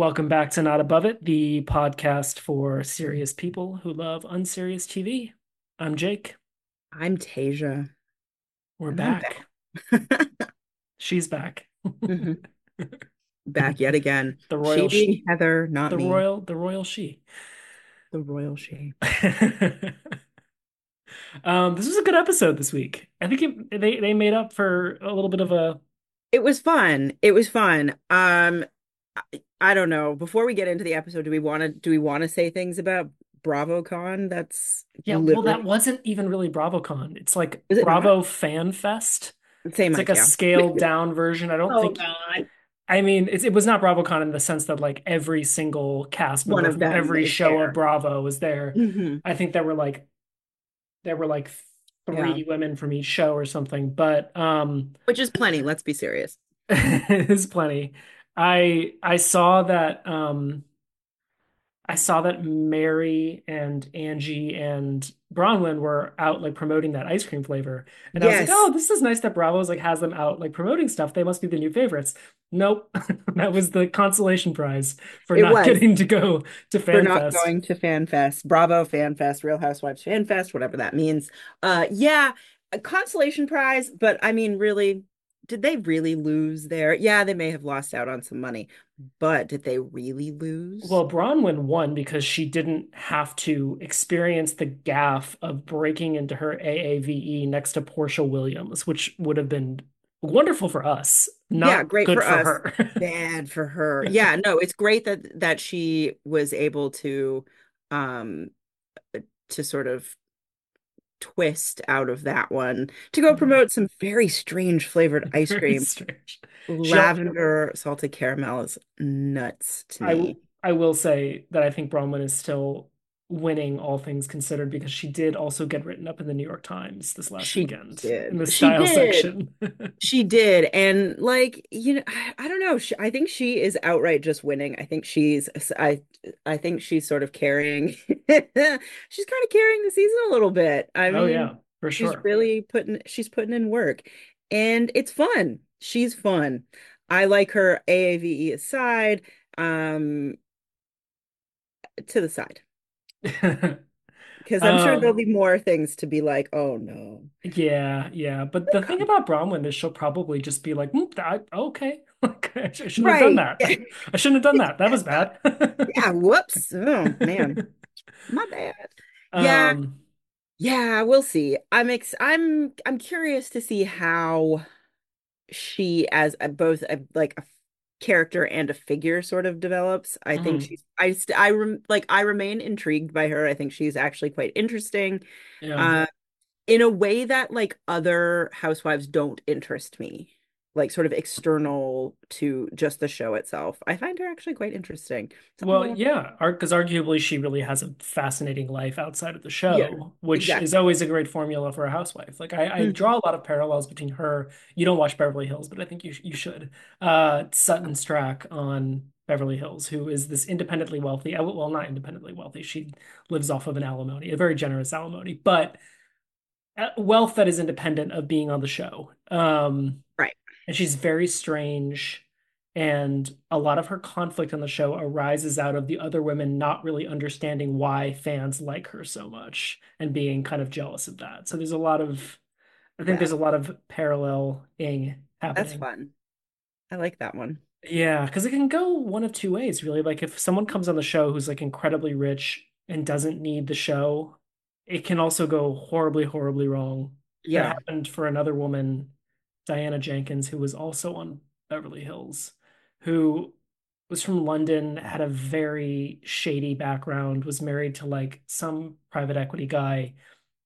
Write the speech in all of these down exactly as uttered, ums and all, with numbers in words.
Welcome back to Not Above It, the podcast for serious people who love unserious T V. I'm Jake. I'm Tasia, We're and I'm back. back. She's back. Mhm. Back yet again. The royal She sh being Heather, not the me. royal the royal she. The royal she. Um, this was a good episode this week. I think it, they they made up for a little bit of a It was fun. It was fun. Um, I, I don't know. Before we get into the episode, do we want to do we want to say things about BravoCon? That's yeah, well, that literally, wasn't even really BravoCon. It's like is it not? Bravo Fan Fest. Same It's like a idea. scaled down version. I don't Oh think God. I mean, it's, it was not BravoCon in the sense that like every single cast One member of from them every is show of there. Bravo was there. Hmm. I think there were like there were like Yeah. three women from each show or something, but um Which is plenty, let's be serious. it's plenty. I I saw that um I saw that Mary and Angie and Bronwyn were out like promoting that ice cream flavor. And I was like, Yes, oh, this is nice that Bravo's like has them out like promoting stuff. They must be the new favorites. Nope. That was the consolation prize for it not was. getting to go to For not FanFest. going to Fan Fest, Bravo Fan Fest, Real Housewives Fan Fest, whatever that means. Uh, yeah, a consolation prize, but I mean, really, did they really lose there? Yeah, they may have lost out on some money, but did they really lose? Well, Bronwyn won because she didn't have to experience the gaffe of breaking into her A A V E next to Portia Williams, which would have been wonderful for us, Yeah, not great good for for us, her. bad for her. Yeah, no, it's great that that she was able to um to sort of twist out of that one to go Yeah. promote some very strange flavored ice Very cream. strange. She, Lavender salted caramel is nuts to I, w- me. I will say that I think Bronwyn is still winning all things considered because she did also get written up in the New York Times this last She weekend in did. the She style did. section. She did. And like, you know, I, I don't know. She, I think she is outright just winning. I think she's I I think she's sort of carrying she's kind of carrying the season a little bit. I Oh mean, yeah, for she's sure. really putting she's putting in work. And it's fun. She's fun. I like her A A V E aside, um, to the side. Because I'm sure there'll Um, be more things to be like, oh no. yeah, yeah. But the thing about Bronwyn is she'll probably just be like, "Mm, that, okay. Like, I sh- I shouldn't have done Right. that. I shouldn't have done that. That was bad." Yeah, whoops. Oh man, my bad. Yeah, Um, yeah, we'll see. I'm ex I'm I'm curious to see how she as a, both a, like a character and a figure sort of develops. I think mhm. she's I st I rem, like I remain intrigued by her. I think she's actually quite interesting. Yeah. Uh in a way that like other housewives don't interest me. Like sort of external to just the show itself. I find her actually quite interesting. Something Well, going. yeah, because arguably she really has a fascinating life outside of the Yeah, show, which is exactly. always a great formula for a housewife. Like I, I Mhm. draw a lot of parallels between her. You don't watch Beverly Hills, but I think you you should. Uh, Sutton Strack on Beverly Hills, who is this independently wealthy. uh, Well, not independently wealthy. She lives off of an alimony, a very generous alimony, but uh, wealth that is independent of being on the show. Um, Right. and she's very strange. And a lot of her conflict on the show arises out of the other women not really understanding why fans like her so much and being kind of jealous of that. So there's a lot of, I think there's Yeah, a lot of paralleling that's happening. fun. I like that one. Yeah, because it can go one of two ways, really. Like if someone comes on the show who's like incredibly rich and doesn't need the show, it can also go horribly, horribly wrong. That Yeah. happened for another woman, Diana Jenkins, who was also on Beverly Hills, who was from London, had a very shady background, was married to like some private equity guy.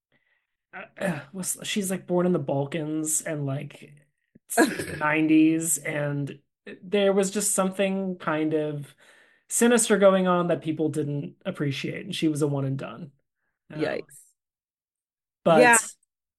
Uh, uh, was she's like born in the Balkans and like it's the nineties, and there was just something kind of sinister going on that people didn't appreciate, and she was a one and done. Um, Yikes. Yeah. but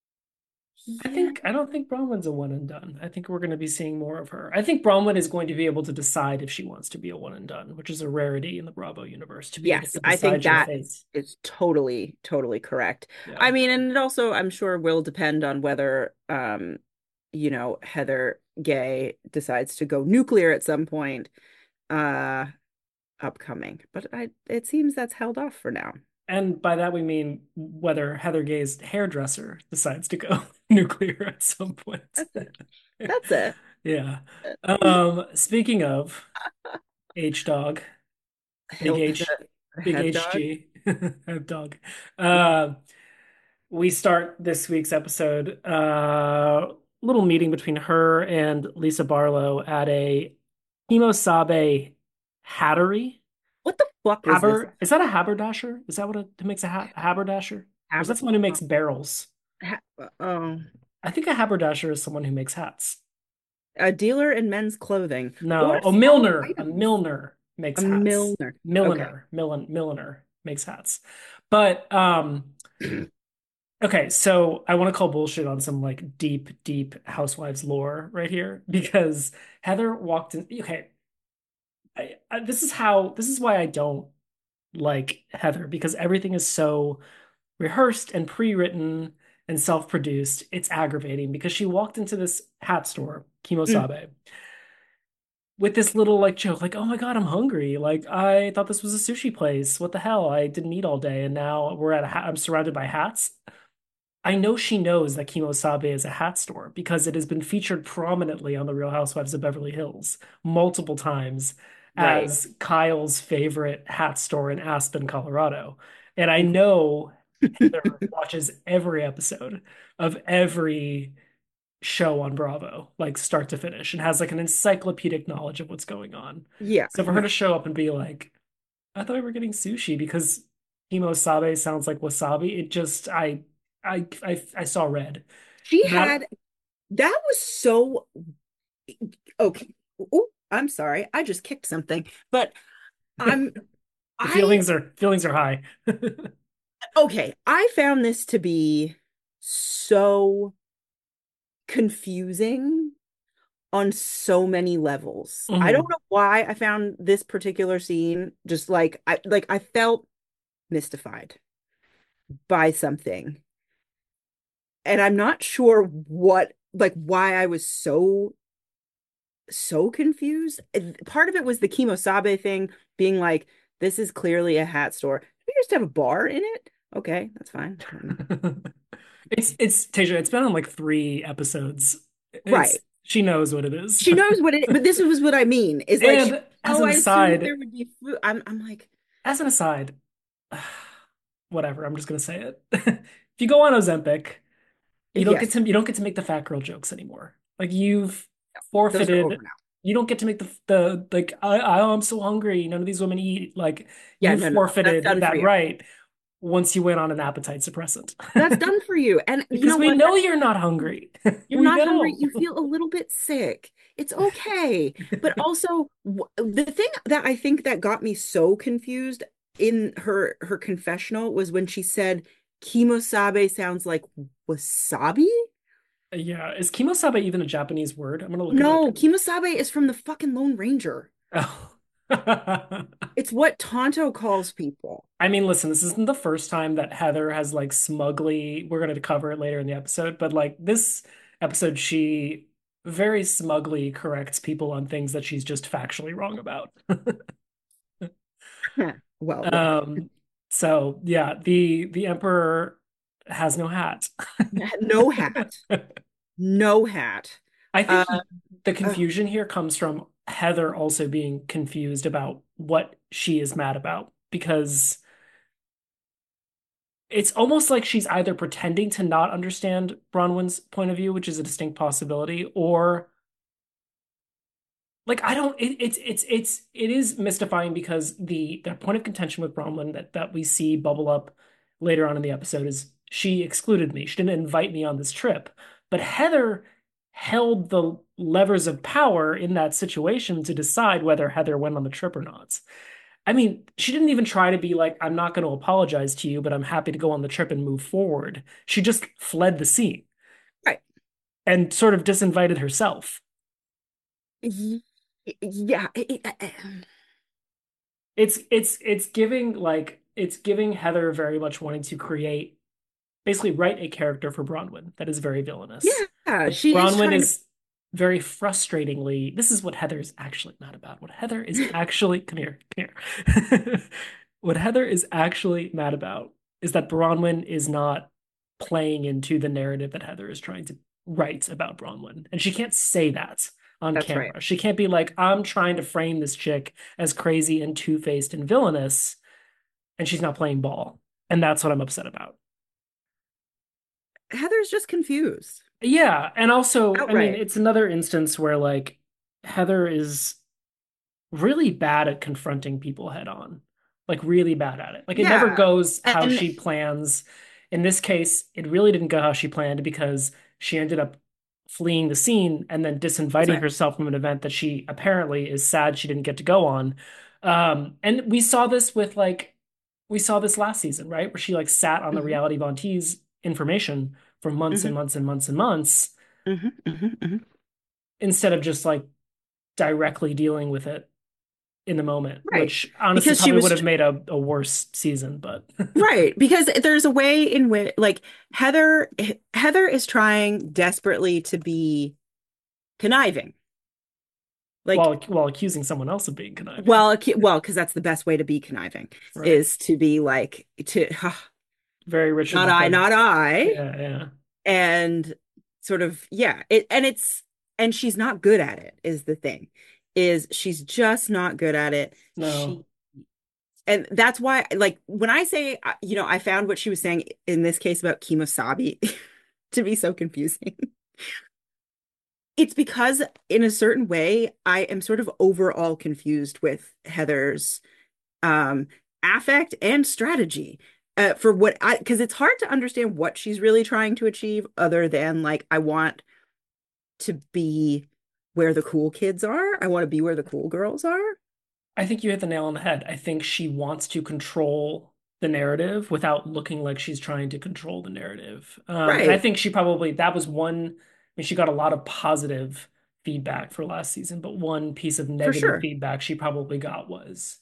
I Yeah. think I don't think Bronwyn's a one and done. I think we're going to be seeing more of her. I think Bronwyn is going to be able to decide if she wants to be a one and done, which is a rarity in the Bravo universe to be able Yes, to I think decide your that fate. is totally, totally correct. Yeah. I mean, and it also, I'm sure, will depend on whether, um, you know, Heather Gay decides to go nuclear at some point. Uh, upcoming, but I it seems that's held off for now. And by that we mean whether Heather Gay's hairdresser decides to go nuclear at some point. That's it. That's it. Yeah. Um, speaking of H dog, big Hill, H, the big head dog. H G, dog. Uh, we start this week's episode, uh, little meeting between her and Lisa Barlow at a Kimosabe hattery. What the fuck was this? Haber, is that a haberdasher? Is that what it who makes a hat? A haberdasher? Or is that Aber, someone who uh, makes barrels? ha, oh, I think a haberdasher is someone who makes hats. a dealer in men's clothing or No, a sells Milner. A items. Milner A makes hats. milliner. Okay. Milliner, Millen, Milliner makes hats. But um, okay, so I want to call bullshit on some like deep, deep Housewives lore right here because Heather walked in. Okay, I, I, this is how. This is why I don't like Heather because everything is so rehearsed and pre-written and self-produced. It's aggravating because she walked into this hat store, Mm, Kimosabe, with this little like joke, like, "Oh my God, I'm hungry. Like, I thought this was a sushi place. What the hell? I didn't eat all day, and now we're at a ha I'm surrounded by hats." I know she knows that Kimosabe is a hat store because it has been featured prominently on The Real Housewives of Beverly Hills multiple times right. as Kyle's favorite hat store in Aspen, Colorado. And I Okay. know Heather watches every episode of every show on Bravo, like start to finish, and has like an encyclopedic knowledge of what's going on. Yeah, So for her no. to show up and be like, I thought we were getting sushi because Kimosabe sounds like wasabi, it just I I I, I saw red. She Not had that was so okay. Oh, I'm sorry. I just kicked something. But I'm the I feelings are feelings are high. okay. I found this to be so confusing on so many levels. I don't Mhm. know why I found this particular scene just like I like I felt mystified by something. And I'm not sure what like why I was so so confused. Part of it was the Kimosabe thing being like this is clearly a hat store. We just have a bar in it. Okay, that's fine. It's it's Tasia, it's been on like three episodes. It's Right. she knows what it is. She knows what it, but this was what I mean is like, she, And as oh, an I assumed aside, there would be food. I'm, I'm like, as an aside, whatever, I'm just gonna say it. If you go on Ozempic, you don't get yes, to you don't get to make the fat girl jokes anymore. Like you've those are over forfeited. now. You don't get to make the the like I, I I'm so hungry. None of these women eat. Like Yeah, you no, no, that's forfeited done for that you. right once you went on an appetite suppressant. That's done for you. And you Because know we what? know you're not hungry. You're We not hungry. know. You feel a little bit sick. It's okay. But also, w- the thing that I think that got me so confused in her her confessional was when she said Kimosabe sounds like wasabi. Yeah, is kimosabe even a Japanese word? I'm gonna look it up. No, Kimosabe is from the fucking Lone Ranger. Oh. It's what Tonto calls people. I mean, listen, this isn't the first time that Heather has like smugly, we're going to cover it later in the episode, but like this episode, she very smugly corrects people on things that she's just factually wrong about. Well, look, Um, so yeah, the the emperor has no hat. no hat, no hat. I Uh, think the uh, confusion here comes from Heather also being confused about what she is mad about because it's almost like she's either pretending to not understand Bronwyn's point of view, which is a distinct possibility, or like I don't it, it's it's it's it is mystifying because the the point of contention with Bronwyn that that we see bubble up later on in the episode is she excluded me. She didn't invite me on this trip. But Heather held the levers of power in that situation to decide whether Heather went on the trip or not. I mean, she didn't even try to be like, I'm not going to apologize to you, but I'm happy to go on the trip and move forward. She just fled the scene right. and sort of disinvited herself. Y- Yeah. it- it- uh, It's it's it's giving like it's giving Heather very much wanting to create basically write a character for Bronwyn that is very villainous. Yeah. But She is Bronwyn trying to is very frustratingly, this is what Heather's actually mad about. What Heather is actually, come here, come here. What Heather is actually mad about is that Bronwyn is not playing into the narrative that Heather is trying to write about Bronwyn. And she can't say that on That's right. camera. She can't be like, I'm trying to frame this chick as crazy and two-faced and villainous, and she's not playing ball. And that's what I'm upset about. Heather's just confused. Yeah, and also, I mean, Outright. it's another instance where like Heather is really bad at confronting people head on. Like really bad at it. Like it never Yeah. goes how And she plans. In this case, it really didn't go how she planned because she ended up fleeing the scene and then that's disinviting right. herself from an event that she apparently is sad she didn't get to go on. Um, and we saw this with like we saw this last season, right? Where she like sat on the Hmm. reality Von Teese information for months and Hmm. months and months and months Hmm. Hmm. Hmm. instead of just like directly dealing with it in the moment, Right. which honestly Because she probably would was have made a, a worse season, but right. Because there's a way in which like Heather Heather is trying desperately to be conniving. Like, while while accusing someone else of being conniving. well, ac- well, because that's the best way to be conniving Right. is to be like to Very Richard not I, Linklater. not I, Yeah, yeah. and sort of yeah, it and it's and she's not good at it is the thing. Is she's just not good at it. No. She and that's why like when I say uh, you know, I found what she was saying in this case about Kimosabi to be so confusing. It's because in a certain way I am sort of overall confused with Heather's um affect and strategy uh, for what I because it's hard to understand what she's really trying to achieve other than like I want to be where the cool kids are. I want to be where the cool girls are. I think you hit the nail on the head. I think she wants to control the narrative without looking like she's trying to control the narrative. Um, and I Right. think she probably that was one, I mean, she got a lot of positive feedback for last season, but one piece of For negative sure. feedback she probably got was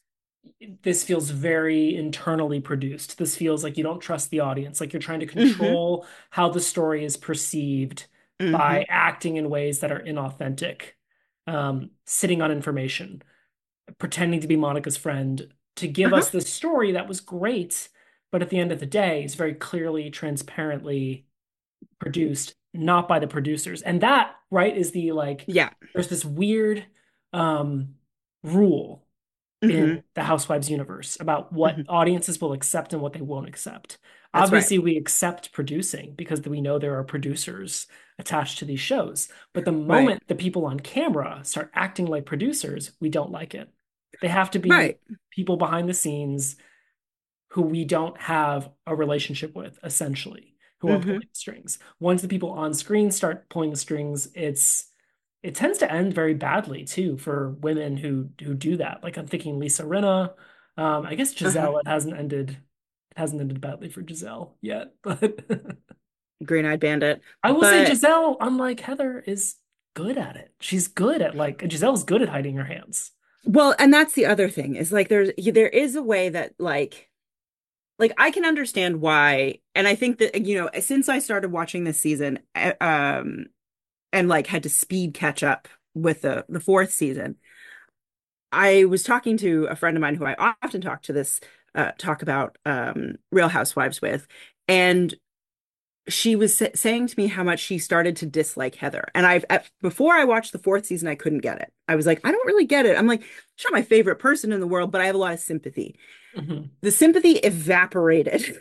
this feels very internally produced. This feels like you don't trust the audience, like you're trying to Hmm. control how the story is perceived Hmm. by acting in ways that are inauthentic, um, sitting on information, pretending to be Monica's friend to give Uh-huh. us this story that was great, but at the end of the day, is very clearly, transparently produced, not by the producers. And that, right, is the like, Yeah. there's this weird um, rule Hmm. in the Housewives universe about what Hmm. audiences will accept and what they won't accept. That's right. Obviously, we accept producing because we know there are producers attached to these shows. But the Right. moment the people on camera start acting like producers, we don't like it. They have to be Right. people behind the scenes who we don't have a relationship with, essentially, who are Hmm. pulling the strings. Once the people on screen start pulling the strings, it's it tends to end very badly too for women who who do that. Like I'm thinking Lisa Rinna. Um, I guess Uh-huh. Giselle, it hasn't ended it hasn't ended badly for Giselle yet, but Green-eyed bandit. I will say But Giselle, unlike Heather, is good at it. She's good at like Giselle's good at hiding her hands. well, and that's the other thing is like there's there is a way that like like I can understand why, and I think that you know since I started watching this season, uh, um, and like had to speed catch up with the the fourth season, I was talking to a friend of mine who I often talk to this uh, talk about um, Real Housewives with, and she was sa saying to me how much she started to dislike Heather. And I've at, before I watched the fourth season, I couldn't get it. I was like, I don't really get it. I'm like, she's not my favorite person in the world, but I have a lot of sympathy. Mhm. The sympathy evaporated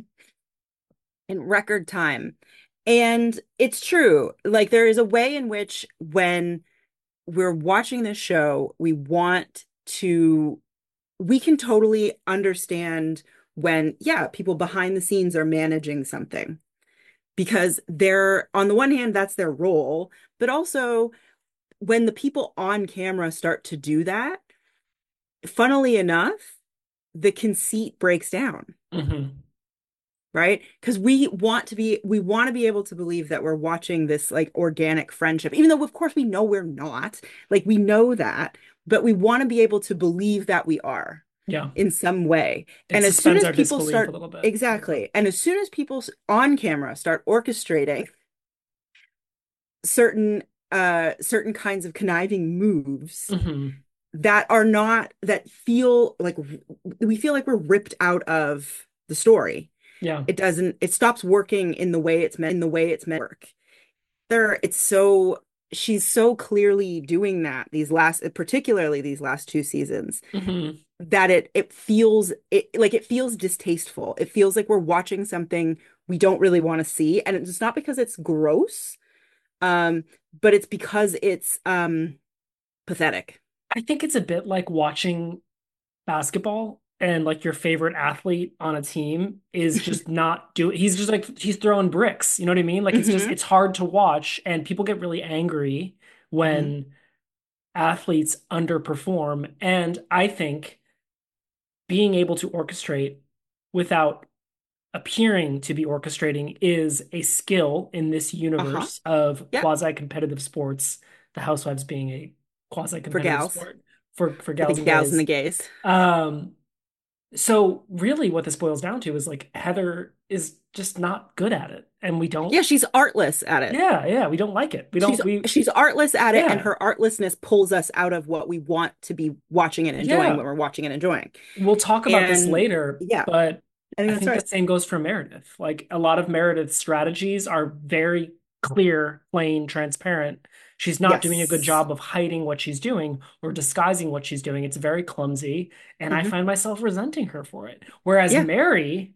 in record time. And it's true. Like there is a way in which when we're watching this show, we want to, we can totally understand when, yeah, people behind the scenes are managing something because they're, on the one hand, that's their role, but also when the people on camera start to do that, funnily enough, the conceit breaks down. Mhm. Right? Because we want to be, we want to be able to believe that we're watching this like organic friendship, even though, of course, we know we're not. Like, we know that, but we want to be able to believe that we are Yeah. in some way. It And as soon suspends as our people disbelief a start, little bit. Yeah. exactly. And as soon as people on camera start orchestrating certain uh certain kinds of conniving moves Hmm. that are not that feel like we feel like we're ripped out of the story. Yeah. It doesn't, it stops working in the way it's meant in the way it's meant to work. There, it's so she's so clearly doing that these last particularly these last two seasons Hmm. that it it feels it like it feels distasteful. It feels like we're watching something we don't really want to see. And it's not because it's gross, um, but it's because it's um pathetic. I think it's a bit like watching basketball and like your favorite athlete on a team is just not doing he's just like he's throwing bricks. You know what I mean? Like it's just Hmm. it's hard to watch and people get really angry Hmm. when athletes underperform. And I think being able to orchestrate without appearing to be orchestrating is a skill in this Uh-huh. universe of Yep. quasi-competitive sports, the Housewives being a For quasi-competitive gals, sport for for for the gals and gals and the gays. gays. Um, so really what this boils down to is like Heather is just not good at it. And we don't, Yeah, she's artless at it. yeah, yeah, we don't like it. We She's don't, we, she's artless at it, and yeah, her artlessness pulls us out of what we want to be watching and enjoying yeah. when we're watching and enjoying. We'll talk about this And later, yeah, but I think I that's think the right. same goes for Meredith. Like a lot of Meredith's strategies are very clear, plain, transparent. She's not doing a good Yes. job of hiding what she's doing or disguising what she's doing. It's very clumsy, and I Hmm. find myself resenting her for it. Whereas Yeah, Mary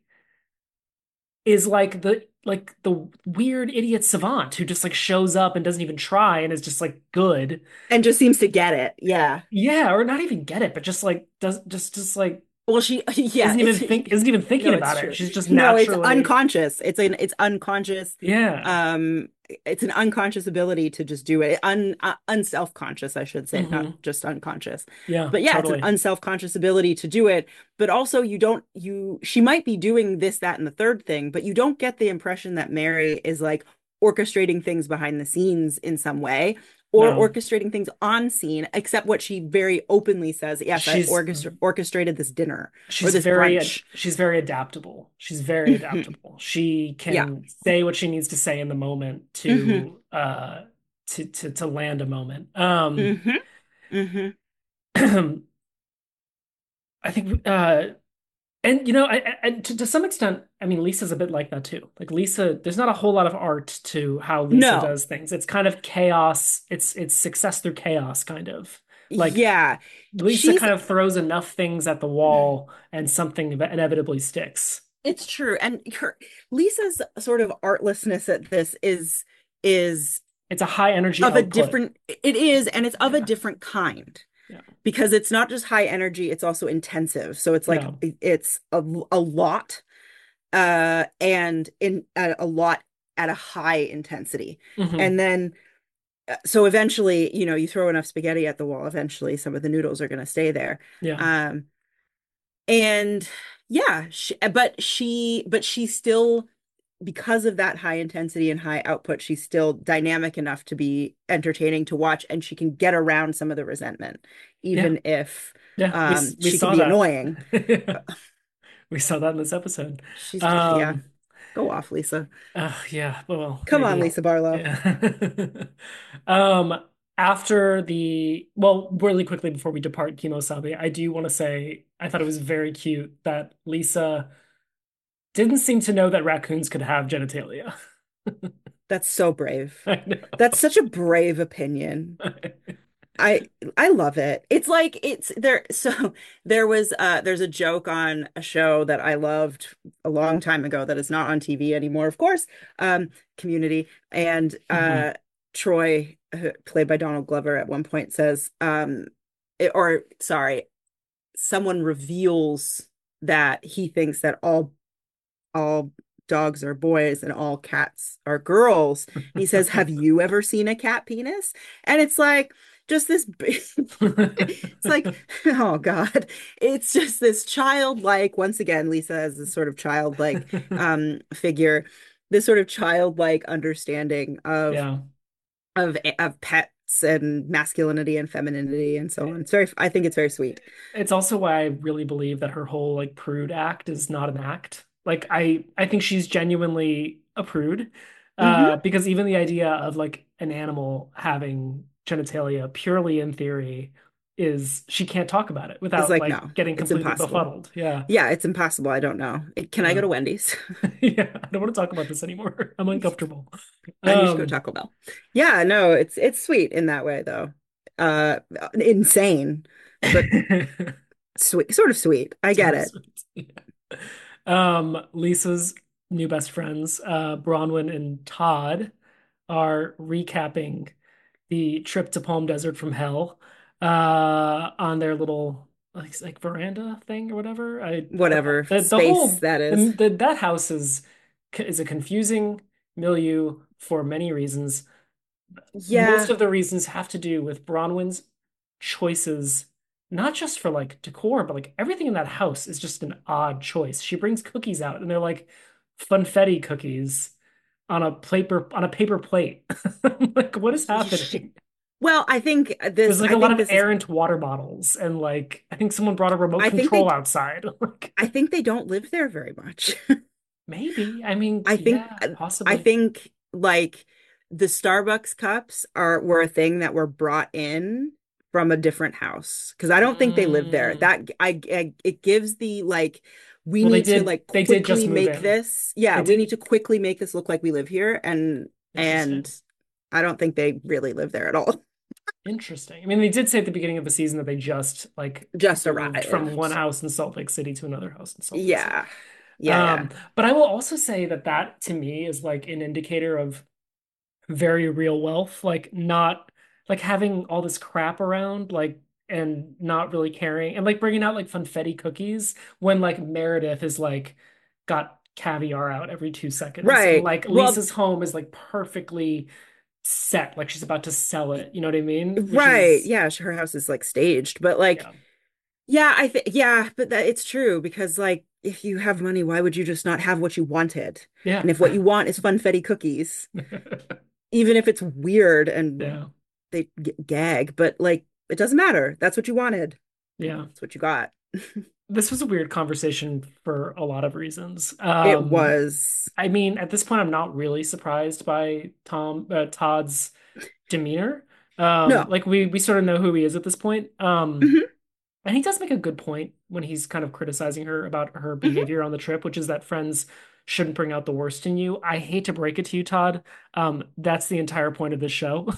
is like the like the weird idiot savant who just like shows up and doesn't even try and is just like good. and just seems to get it. Yeah. Yeah, or not even get it, but just like does just just like Well, she, yeah, isn't even it's think isn't even thinking no, it's about it. true. She's just No, it's naturally, unconscious. It's an it's unconscious. yeah. Um, it's an unconscious ability to just do it. Un uh, unself-conscious, I should say, not Hmm. just unconscious. Yeah, But yeah, it's an totally. unself-conscious ability to do it. But also, you don't you she might be doing this, that, and the third thing, but you don't get the impression that Mary is like orchestrating things behind the scenes in some way, or No. orchestrating things on scene, except what she very openly says, yes, I She's orchestra orchestrated this dinner or she's this very brunch. she's very adaptable. She's very adaptable. She Yeah. can say what she needs to say in the moment Hmm. to uh to to to land a moment. Um Hmm. Hmm. I think uh and you know, I, I and to, to some extent, I mean, Lisa's a bit like that too. Like Lisa, there's not a whole lot of art to how Lisa No. does things. It's kind of chaos. It's it's success through chaos, kind of. Like Yeah. Lisa She's kind of throws enough things at the wall and something inevitably sticks. it's true. And her Lisa's sort of artlessness at this is is It's a high energy of a output. different it is, and it's of a Yeah. different kind. Yeah. Because it's not just high energy, it's also intensive. So it's like Yeah. it's a, a lot uh and in a, a lot at a high intensity. Hmm. And then uh, so eventually, you know, you throw enough spaghetti at the wall, eventually some of the noodles are going to stay there. Yeah. Um and yeah, she, but she but she still, because of that high intensity and high output, she's still dynamic enough to be entertaining to watch, and she can get around some of the resentment, Yeah. even if Yeah. We um, we she can saw be that. annoying. We saw that in this episode. She's yeah, Um, go off, Lisa. uh, yeah, well, Come on, maybe. Lisa Barlow. Yeah. Um, after the, well, really quickly before we depart Kimosabe, I do want to say I thought it was very cute that Lisa didn't seem to know that raccoons could have genitalia. That's so brave. I That's know. such a brave opinion. I I love it. It's like it's there. So there was uh there's a joke on a show that I loved a long time ago that is not on T V anymore, of course. Um, Community, and Mhm. uh Troy, uh, played by Donald Glover, at one point says, um, it- or sorry, someone reveals that he thinks that all all dogs are boys and all cats are girls. He says, "Have you ever seen a cat penis?" And it's like just this it's like, oh God. It's just this childlike, once again, Lisa is this sort of childlike um figure, this sort of childlike understanding of Yeah. of of pets and masculinity and femininity and so on. It's very, I think it's very sweet. It's also why I really believe that her whole like prude act is not an act. Like I I think she's genuinely a prude. Uh, because even the idea of like an animal having genitalia purely in theory is she can't talk about it It's without like, like no, getting it's completely impossible. befuddled. Yeah. Yeah, it's impossible. I don't know. Can I go Yeah. to Wendy's? Yeah. I don't want to talk about this anymore. I'm uncomfortable. And you should go Um, Taco Bell. Yeah, no, it's it's sweet in that way though. Uh, insane, but sweet, sort of sweet. I sort get of it. sweet. Yeah. Um, Lisa's new best friends, uh, Bronwyn and Todd, are recapping the trip to Palm Desert from hell uh on their little like like veranda thing or whatever. I I don't know. Whatever The the space whole that the, is. the that house is is a confusing milieu for many reasons. Most Yeah, of the reasons have to do with Bronwyn's choices, not just for like decor, but like everything in that house is just an odd choice. She brings cookies out and they're like funfetti cookies on a paper on a paper plate. Like, what is happening? well, I think There's this, like I a lot think of this is, errant water bottles, and like I think someone brought a remote I think control they, outside. Like I think they don't live there very much. maybe. I mean, I think, yeah, I possibly. think like the Starbucks cups are were a thing that were brought in from a different house because I don't think they live there. Mm. That I, I it gives the like we Well, they need to did. like They did just quickly move make in. this. Yeah, They we need did. to quickly make this look like we live here, and and Interesting. I don't think they really live there at all. Interesting. I mean, they did say at the beginning of the season that they just like Just moved from one arrived. house in Salt Lake City to another house in Salt Lake City. Yeah. Yeah, yeah. Um, but I will also say that that to me is like an indicator of very real wealth, like not like having all this crap around, like and not really caring and like bringing out like funfetti cookies when like Meredith is like got caviar out every two seconds and Right. like Well, Lisa's home is like perfectly set, like she's about to sell it. You know what I mean? Which right. is Yeah, her house is like staged, but like yeah. yeah, I think yeah, but that it's true because like if you have money, why would you just not have what you wanted? Yeah. And if what you want is funfetti cookies, even if it's weird and Yeah. they g gag, but like it doesn't matter. That's what you wanted. Yeah. That's what you got. This was a weird conversation for a lot of reasons. It Um, was I mean, at this point, I'm not really surprised by Tom uh, Todd's demeanor. Um, no. like we we sort of know who he is at this point. Um, Hmm. and he does make a good point when he's kind of criticizing her about her Hmm. behavior on the trip, which is that friends shouldn't bring out the worst in you. I hate to break it to you, Todd. Um, that's the entire point of this show.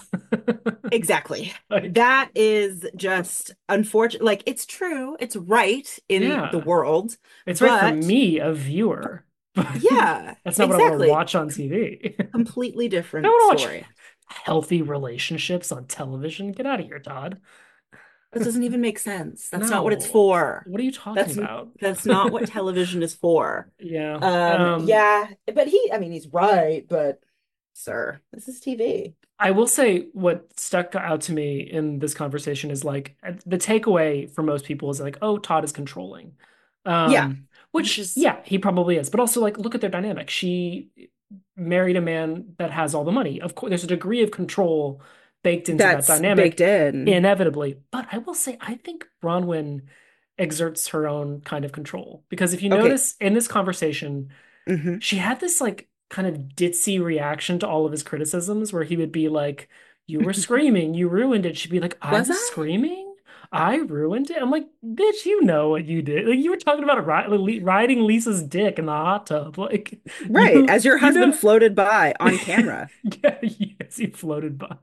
Exactly. Like, That is just unfortunate. Like it's true, it's right in the yeah, world, it's right for but me, a viewer, but yeah, that's not what I want to exactly. watch on T V. Completely I different want to watch story. healthy relationships on television. Get out of here, Todd. That doesn't even make sense. That's not what it's No. for. What are you talking That's about? that's not what television is for. Yeah. Um, Um, yeah, but he, I mean, he's right, but sir, this is T V. I will say what stuck out to me in this conversation is like the takeaway for most people is like, oh, Todd is controlling. Yeah, Um, which which, is yeah, he probably is. But also, like, look at their dynamic. She married a man that has all the money. Of course, there's a degree of control baked into that that's baked dynamic, in. inevitably. But I will say, I think Bronwyn exerts her own kind of control. Because if you Okay. notice in this conversation, Hmm. she had this like kind of ditzy reaction to all of his criticisms where he would be like, you were screaming, you ruined it. She'd be like, I Was was I? screaming? I ruined it. I'm like, bitch, you know what you did. Like you were talking about ri riding Lisa's dick in the hot tub. Like Right, you, as your you husband know, floated by on camera. yeah, yes, he floated by.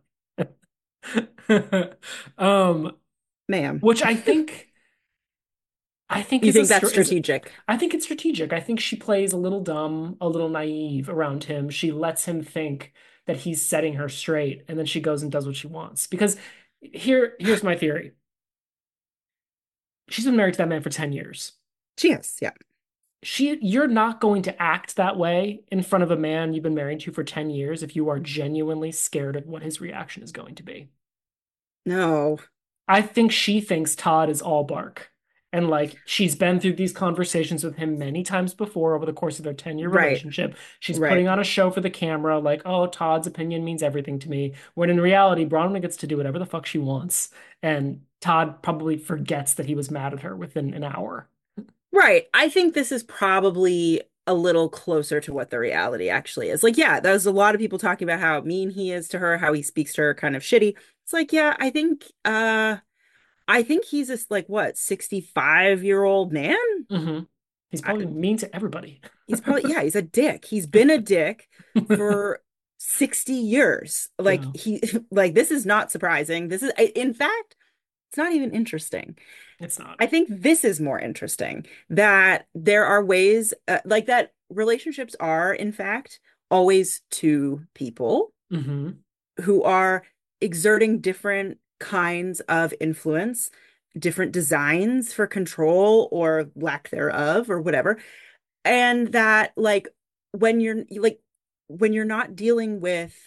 Um, Ma'am, which I think I think you is a think that's str- is strategic? I think it's strategic. I think she plays a little dumb, a little naive around him. She lets him think that he's setting her straight, and then she goes and does what she wants. Because here, here's my theory. She's been married to that man for ten years. She is, yeah. She, you're not going to act that way in front of a man you've been married to for ten years if you are genuinely scared of what his reaction is going to be. No. I think she thinks Todd is all bark. And like she's been through these conversations with him many times before over the course of their ten year Right, relationship. She's right. putting on a show for the camera, like, oh, Todd's opinion means everything to me. When in reality, Bronwyn gets to do whatever the fuck she wants. And Todd probably forgets that he was mad at her within an hour. Right. I think this is probably a little closer to what the reality actually is. Like, yeah, there's a lot of people talking about how mean he is to her, how he speaks to her kind of shitty. It's like, yeah, I think uh I think he's this like what, sixty-five year old man. Hmm. He's I, probably mean to everybody. he's probably, yeah, he's a dick. He's been a dick for sixty years. Like Yeah, he like this is not surprising. This is in fact, it's not even interesting. it's not. I think this is more interesting that there are ways uh, like that relationships are in fact always two people Hmm. who are exerting different kinds of influence, different designs for control or lack thereof or whatever. And that like when you're like when you're not dealing with,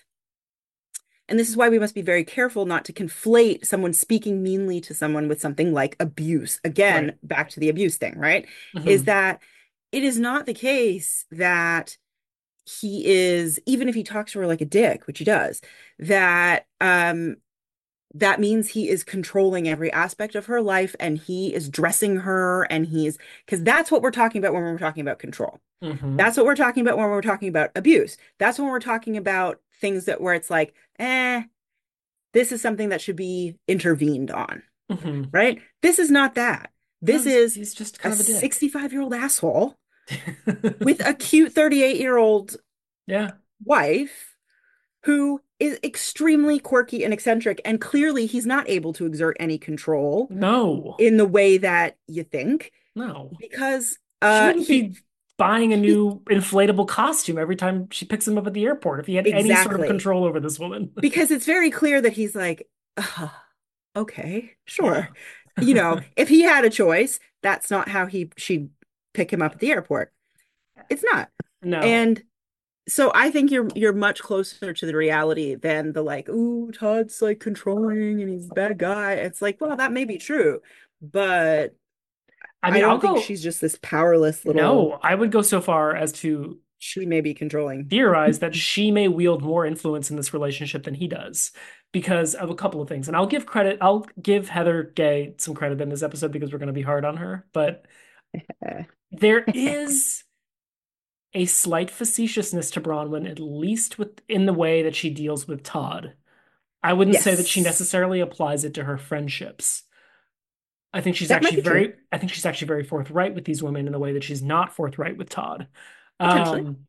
and this is why we must be very careful not to conflate someone speaking meanly to someone with something like abuse. Again, Right. back to the abuse thing, right? Is Hmm. that it is not the case that he is, even if he talks to her like a dick, which he does, that um that means he is controlling every aspect of her life and he is dressing her and he's because that's what we're talking about when we're talking about control. Hmm. That's what we're talking about when we're talking about abuse. That's when we're talking about things that where it's like, eh, this is something that should be intervened on, Hmm. right? This is not that. No, This he's, is he's just a kind of a dick. sixty-five year old asshole with a cute thirty-eight year old Yeah. wife who is extremely quirky and eccentric. And clearly, he's not able to exert any control No. in the way that you think No. because She uh, wouldn't he, be buying a he, new inflatable costume every time she picks him up at the airport if he had any sort of exactly. control over this woman. Because it's very clear that he's like, uh, okay, Yeah. sure. You know, if he had a choice, that's not how he she'd pick him up at the airport. It's not. No. And so I think you're you're much closer to the reality than the like, ooh, Todd's like controlling and he's a bad guy. It's like, well, that may be true, but I I mean, I'll don't think go. she's just this powerless little, No, I would go so far as to she may be controlling. theorize that she may wield more influence in this relationship than he does because of a couple of things. And I'll give credit, I'll give Heather Gay some credit in this episode because we're going to be hard on her. But there is a slight facetiousness to Bronwyn, at least with in the way that she deals with Todd. I wouldn't say that she Yes, necessarily applies it to her friendships. I think she's that might actually be true, very, I think she's actually very forthright with these women in the way that she's not forthright with Todd. potentially. Um,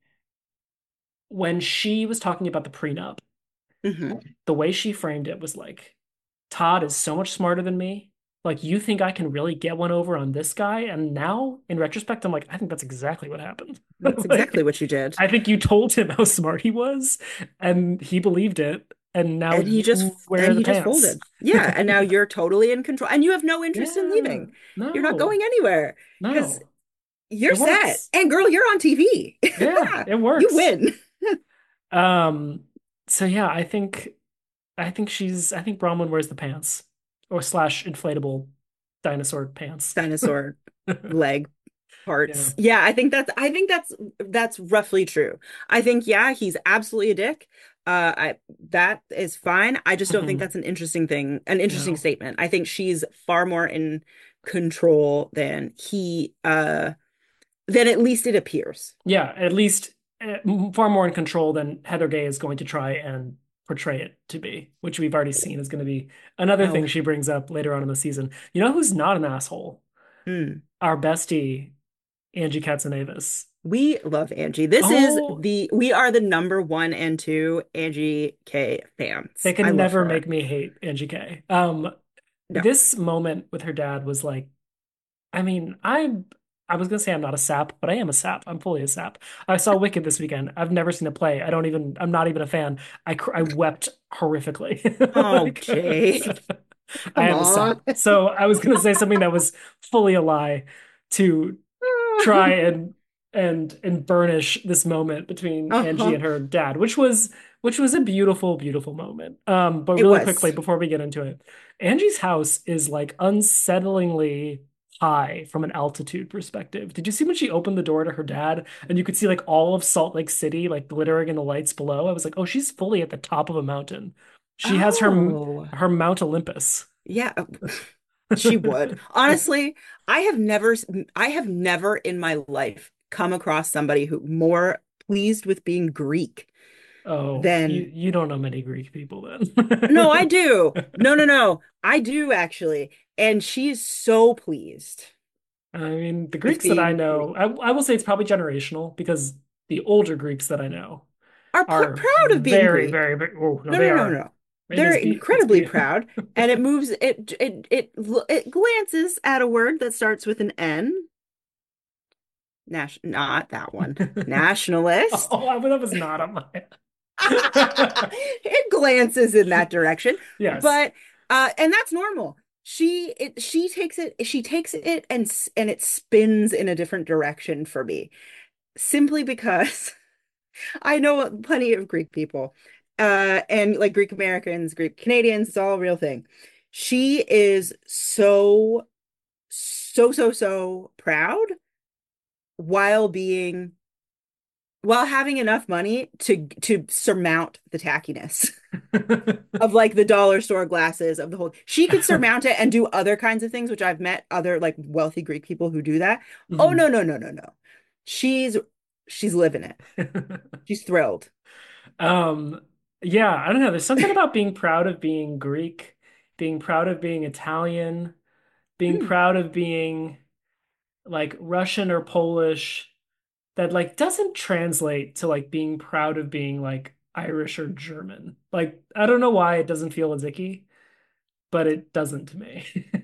when she was talking about the prenup, Hmm. the way she framed it was like, Todd is so much smarter than me. Like, you think I can really get one over on this guy? And now, in retrospect, I'm like, I think that's exactly what happened. That's exactly Like, what you did. I think you told him how smart he was, and he believed it, and now And he just you wear and the he just pants. folded. Yeah, and now you're totally in control and you have no interest in Yeah, leaving. You're not no, going anywhere because no, you're it set. works. And girl, you're on T V. Yeah, it You works. win. Um, so yeah, I think I think she's I think Bronwyn wears the pants or slash inflatable dinosaur pants. Dinosaur leg Yeah. parts. Yeah, I think that's I think that's that's roughly true. I think yeah, he's absolutely a dick. Uh I that is fine. I just don't think Mhm. that's an interesting thing, an interesting No. statement. I think she's far more in control than he uh than at least it appears. Yeah, at least uh, far more in control than Heather Gay is going to try and portray it to be, which we've already seen is going to be another Oh, thing she brings up later on in the season. You know who's not an asshole? hmm. Our bestie, Angie Katsunavis. We love Angie. This is Oh, the we are the number one and two Angie K they fans. I can love never her. make me hate Angie K. Um, No. this moment with her dad was like, I mean, I'm I was gonna say I'm not a sap, but I am a sap. I'm fully a sap. I saw Wicked this weekend. I've never seen it play. I don't even. I'm not even a fan. I cr I wept horrifically. Oh, Like, Jake. I Come am a sap. on. So I was gonna say something that was fully a lie to try and and and burnish this moment between Angie Uh-huh. and her dad, which was which was a beautiful, beautiful moment. Um, but It really quickly was. before we get into it, Angie's house is like unsettlingly high from an altitude perspective. Did you see when she opened the door to her dad and you could see like all of Salt Lake City like glittering in the lights below? I was like, oh, she's fully at the top of a mountain. She has her Oh, her Mount Olympus. yeah. She would. Honestly, I have never I have never in my life come across somebody who more pleased with being Greek Oh, you than you don't know many Greek people no, I then. do. No, no, no. I do actually. And she's so pleased I mean, the with Greeks that I being know, Greek. I, I will say it's probably generational because the older Greeks that I know Are pl are proud of being very, Greek. very, very, oh no, No, they no, no, are. no. It They're is be it's incredibly be proud, and it moves it it it it glances at a word that starts with an N. Nas not that one. Nationalist. Oh, I, that was not on my. It glances in that direction, Yes. but uh and that's normal. She it she takes it she takes it and s- and it spins in a different direction for me simply because I know plenty of Greek people, uh, and like Greek Americans, Greek Canadians, it's all a real thing. She is so, so, so, so proud while being, while having enough money to to surmount the tackiness of like the dollar store glasses of the whole. She could surmount it and do other kinds of things, which I've met other like wealthy Greek people who do that. Oh no, Mhm. no, no, no, no. She's she's living it. She's thrilled. Um, yeah, I don't know. There's something about being proud of being Greek, being proud of being Italian, being Hmm. proud of being like Russian or Polish that like doesn't translate to like being proud of being like Irish or German. Like I don't know why it doesn't feel as icky, but it doesn't to me.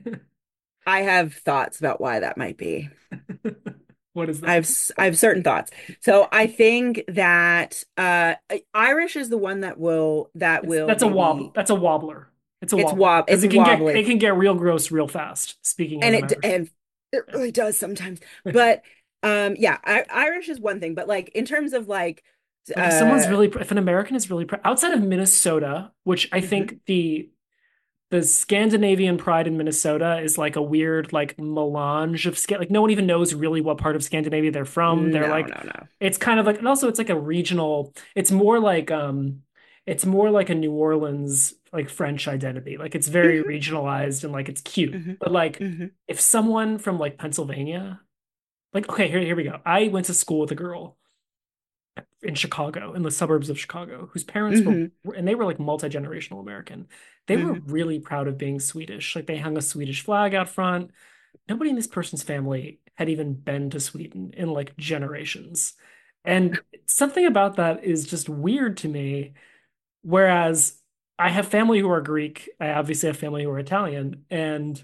I have thoughts about why that might be. What is I that? have s- I have certain thoughts. So I think that uh Irish is the one that will that It's will that's a wob maybe that's a wobbler. It's a it's wobbler wob because it's it can get wobbly it can get real gross real fast. Speaking as and an it Irishman. and it Yeah. really does sometimes. But um yeah, I, Irish is one thing, but like in terms of like Like if someone's uh really if an American is really pr outside of Minnesota, which I mhm, think the the Scandinavian pride in Minnesota is like a weird like melange of sca like no one even knows really what part of Scandinavia they're from. They're no, like no, no. it's kind of like and also it's like a regional it's more like um it's more like a New Orleans like French identity. Like it's very Hmm. regionalized and like it's cute. Hmm. But like Hmm. if someone from like Pennsylvania like okay, here here we go. I went to school with a girl in Chicago, in the suburbs of Chicago, whose parents were, Hmm. and they were like multi-generational American. They were Hmm. really proud of being Swedish. Like they hung a Swedish flag out front. Nobody in this person's family had even been to Sweden in like generations. And something about that is just weird to me. Whereas I have family who are Greek, I obviously have family who are Italian, and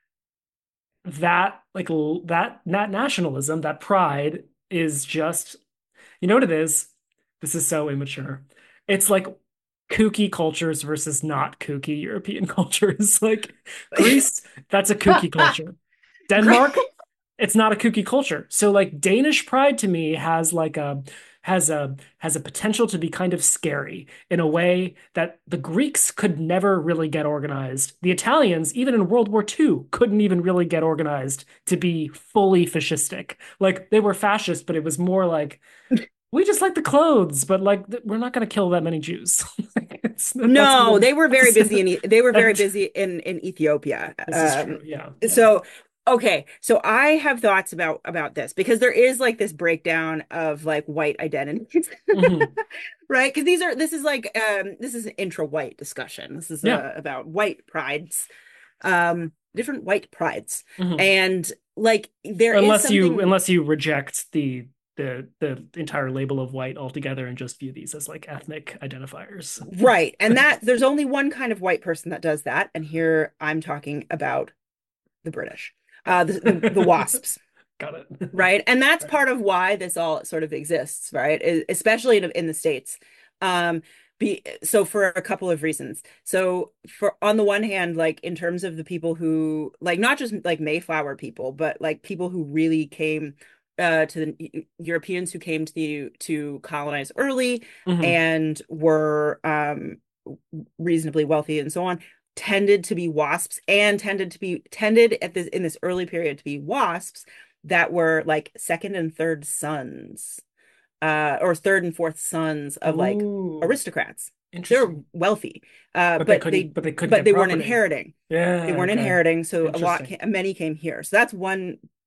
that like that that nationalism, that pride is just you know what it is? This is so immature. It's like kooky cultures versus not kooky European cultures. Like Greece, that's a kooky culture. Great. Denmark, it's not a kooky culture. So like Danish pride to me has like a has a has a potential to be kind of scary in a way that the Greeks could never really get organized. The Italians, even in World War Two, couldn't even really get organized to be fully fascistic. Like they were fascist, but it was more like we just like the clothes, but like th- we're not going to kill that many Jews. Like, it's that's No, the they were very that's busy in E- they were very that, busy in in Ethiopia. this is Um, true. Yeah, yeah. so okay, so I have thoughts about about this because there is like this breakdown of like white identities, Hmm. right? Because these are this is like um this is an intra-white discussion. This is Yeah. uh, about white prides, um, different white prides, Hmm. and like there is Unless you something unless you reject the the the entire label of white altogether and just view these as like ethnic identifiers. right, and that there's only one kind of white person that does that, and here I'm talking about the British, uh, the, the the WASPs, Got it. right? And that's Right. part of why this all sort of exists, right? E- Especially in, in the States. Um, be so for a couple of reasons. So for on the one hand, like in terms of the people who like not just like Mayflower people, but like people who really came uh to the E- Europeans who came to the to colonize early Hmm. and were um reasonably wealthy and so on tended to be wasps and tended to be tended at this in this early period to be wasps that were like second and third sons, uh, or third and fourth sons of like Ooh, aristocrats. They were interesting. wealthy, uh, But they but couldn't they but they couldn't but get they weren't property. inheriting. They Yeah, weren't okay. inheriting, so a lot Interesting. came, many came here. So that's one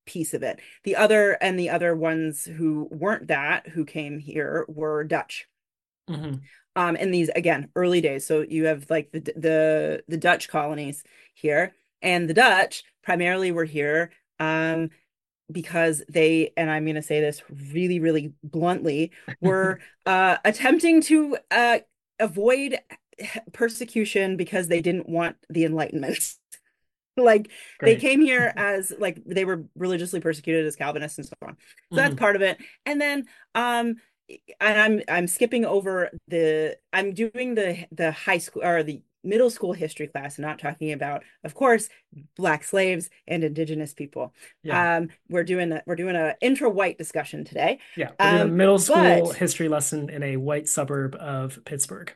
piece of it. The other and the other ones who weren't that, who came here, were Dutch. Hmm. Um, in these again early days. So you have like the the the Dutch colonies here, and the Dutch primarily were here um, because they, and I'm going to say this really, really bluntly, were uh, attempting to uh, avoid persecution because they didn't want the Enlightenment. Like they Great. came here as like they were religiously persecuted as Calvinists and so on. So that's Hmm. part of it. And then um and I'm I'm skipping over the I'm doing the the high school or the middle school history class and not talking about, of course, Black slaves and Indigenous people. Yeah. Um, we're doing a, we're doing a intra-white discussion today. Yeah. We're doing a Um, middle school but history lesson in a white suburb of Pittsburgh.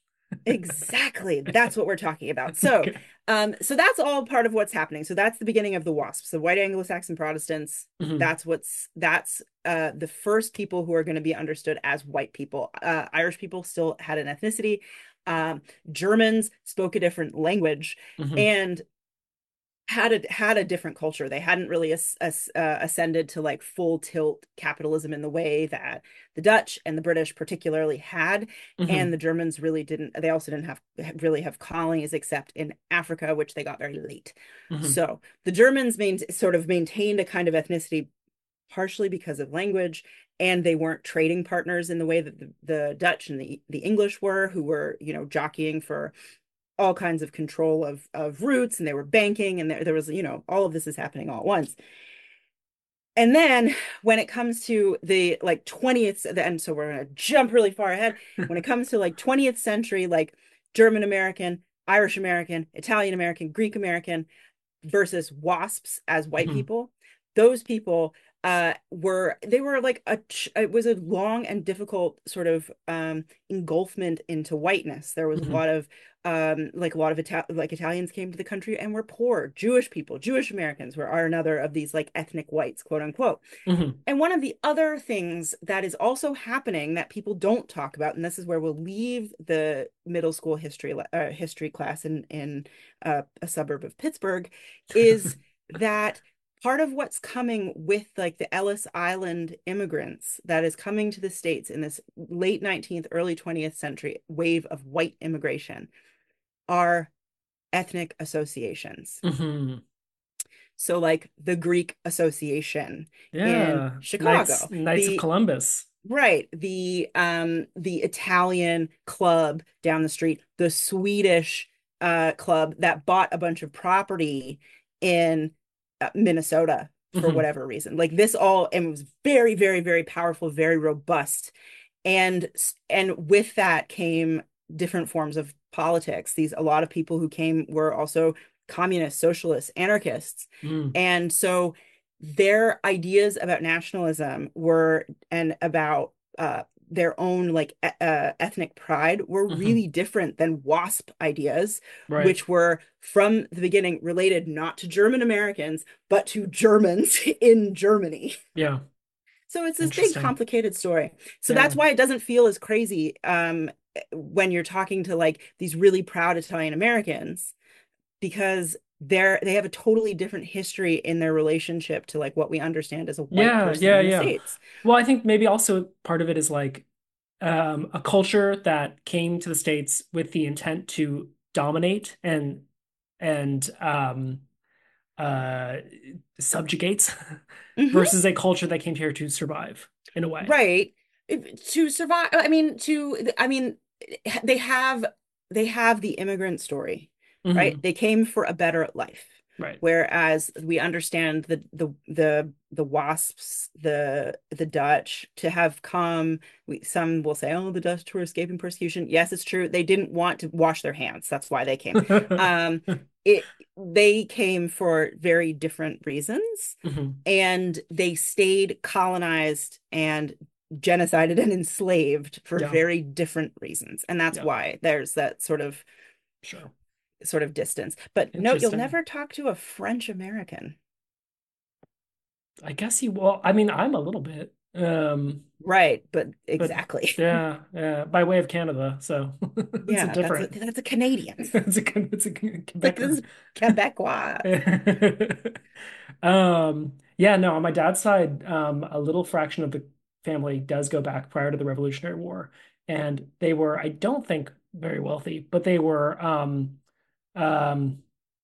exactly. That's what we're talking about. So, Okay. um, so that's all part of what's happening. So that's the beginning of the WASPs, the white Anglo-Saxon Protestants. Hmm. That's what's that's uh the first people who are going to be understood as white people. Uh, Irish people still had an ethnicity. Um, Germans spoke a different language, Hmm. and had a had a different culture. They hadn't really as, as, uh, ascended to like full tilt capitalism in the way that the Dutch and the British particularly had, and Hmm. the Germans really didn't. They also didn't have really have colonies except in Africa, which they got very late. Hmm. So the Germans main, sort of maintained a kind of ethnicity partially because of language, and they weren't trading partners in the way that the, the Dutch and the the English were, who were you know jockeying for all kinds of control of of routes, and they were banking, and there, there was you know all of this is happening all at once. And then when it comes to the like twentieth, and so we're going to jump really far ahead. When it comes to like twentieth century, like German American, Irish American, Italian American, Greek American versus WASPs as white Hmm. people, those people uh were they were like a it was a long and difficult sort of um engulfment into whiteness. There was a Hmm. lot of um like a lot of Ita like Italians came to the country and were poor. Jewish people, Jewish Americans were are another of these like ethnic whites, quote unquote. Hmm. And one of the other things that is also happening that people don't talk about, and this is where we'll leave the middle school history uh, history class in in uh, a suburb of Pittsburgh, is that part of what's coming with like the Ellis Island immigrants that is coming to the States in this late nineteenth, early twentieth century wave of white immigration are ethnic associations. Hmm. So like the Greek Association in Yeah. Knights, Chicago, Knights of the Columbus. right, the um the Italian club down the street, the Swedish uh club that bought a bunch of property in uh, Minnesota for Hmm. whatever reason. Like this all and it was very very very powerful, very robust. And and with that came different forms of politics. These a lot of people who came were also communists, socialists, anarchists. Mm. And so their ideas about nationalism were and about uh, their own like e- uh, ethnic pride were Hmm. really different than WASP ideas, Right. which were from the beginning related not to German Americans, but to Germans in Germany. Yeah. So it's this big Interesting. complicated story. So Yeah. that's why it doesn't feel as crazy um, when you're talking to like these really proud Italian Americans, because they're they have a totally different history in their relationship to like what we understand as a white Yeah. person Yeah. in the Yeah. States. Well, I think maybe also part of it is like um, a culture that came to the States with the intent to dominate and and um, uh, subjugates Hmm. versus a culture that came here to survive in a way. Right. To survive, I mean, to, I mean, they have, they have the immigrant story, right? Hmm. They came for a better life. Right. Whereas we understand the the the the WASPs, the the Dutch to have come, we, some will say, oh, the Dutch were escaping persecution. Yes, it's true. They didn't want to wash their hands. That's why they came. Um, it they came for very different reasons, Hmm. and they stayed colonized and genocided and enslaved for Yeah. very different reasons. And that's Yeah. why there's that sort of Sure. sort of distance. But no, you'll Interesting. never talk to a French American. I guess he, well, I mean, I'm a little bit. Um, Right, but but exactly. yeah, yeah, by way of Canada, so it's a Yeah, that's a different. that's a Canadian. It's a it's a Like this Quebecer. is Quebecois. Um, Yeah, no, on my dad's side, um, a little fraction of the family does go back prior to the Revolutionary War. And they were, I don't think, very wealthy, but they were um um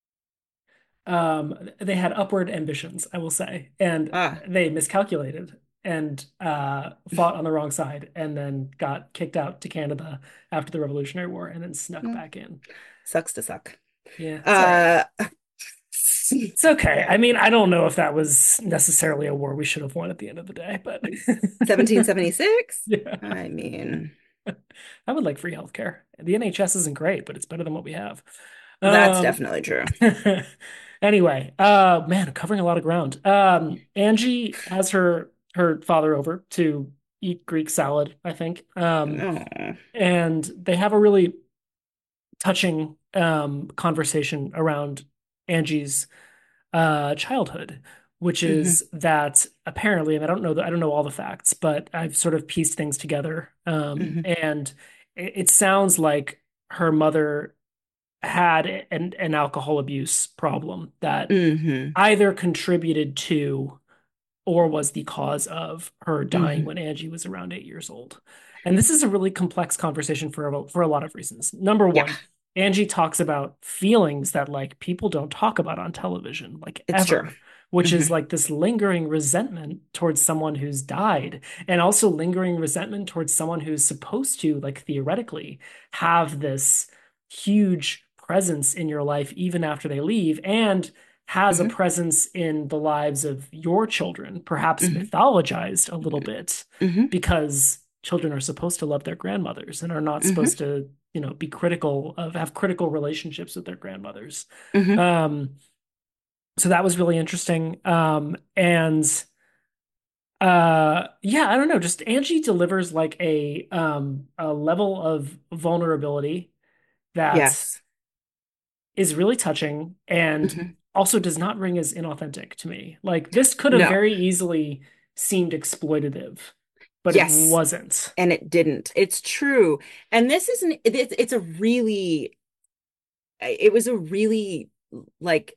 um they had upward ambitions, I will say. And Ah, they miscalculated and uh fought on the wrong side and then got kicked out to Canada after the Revolutionary War and then snuck well, back in. sucks to suck. Yeah, it's all right. Uh, It's okay. I mean, I don't know if that was necessarily a war we should have won at the end of the day, but seventeen seventy-six? yeah, I mean, I would like free healthcare. The N H S isn't great, but it's better than what we have. that's Um, definitely true. anyway, uh, man, covering a lot of ground. Um, Angie has her her father over to eat Greek salad, I think. Um, Oh. and they have a really touching um conversation around Angie's uh, childhood, which Hmm. is that apparently, and I don't know that I don't know all the facts, but I've sort of pieced things together. Um, Hmm. and it, it sounds like her mother had an, an alcohol abuse problem that Hmm. either contributed to or was the cause of her dying Hmm. when Angie was around eight years old. And this is a really complex conversation for a, for a lot of reasons. Number Yeah, one, Angie talks about feelings that like people don't talk about on television, like it's true. ever, which Hmm. is like this lingering resentment towards someone who's died, and also lingering resentment towards someone who's supposed to, like theoretically, have this huge presence in your life even after they leave, and has a Hmm. presence in the lives of your children, perhaps Hmm. mythologized a little bit, Hmm. because children are supposed to love their grandmothers and are not Hmm. supposed to, you know, be critical of have critical relationships with their grandmothers. Hmm. Um, so that was really interesting. Um, and uh, yeah, I don't know, just Angie delivers like a um a level of vulnerability that Yes. is really touching and Hmm. also does not ring as inauthentic to me. Like this could have No. very easily seemed exploitative, but it Yes. wasn't. And it didn't. It's true. And this isn't, it's, it's a really, it was a really like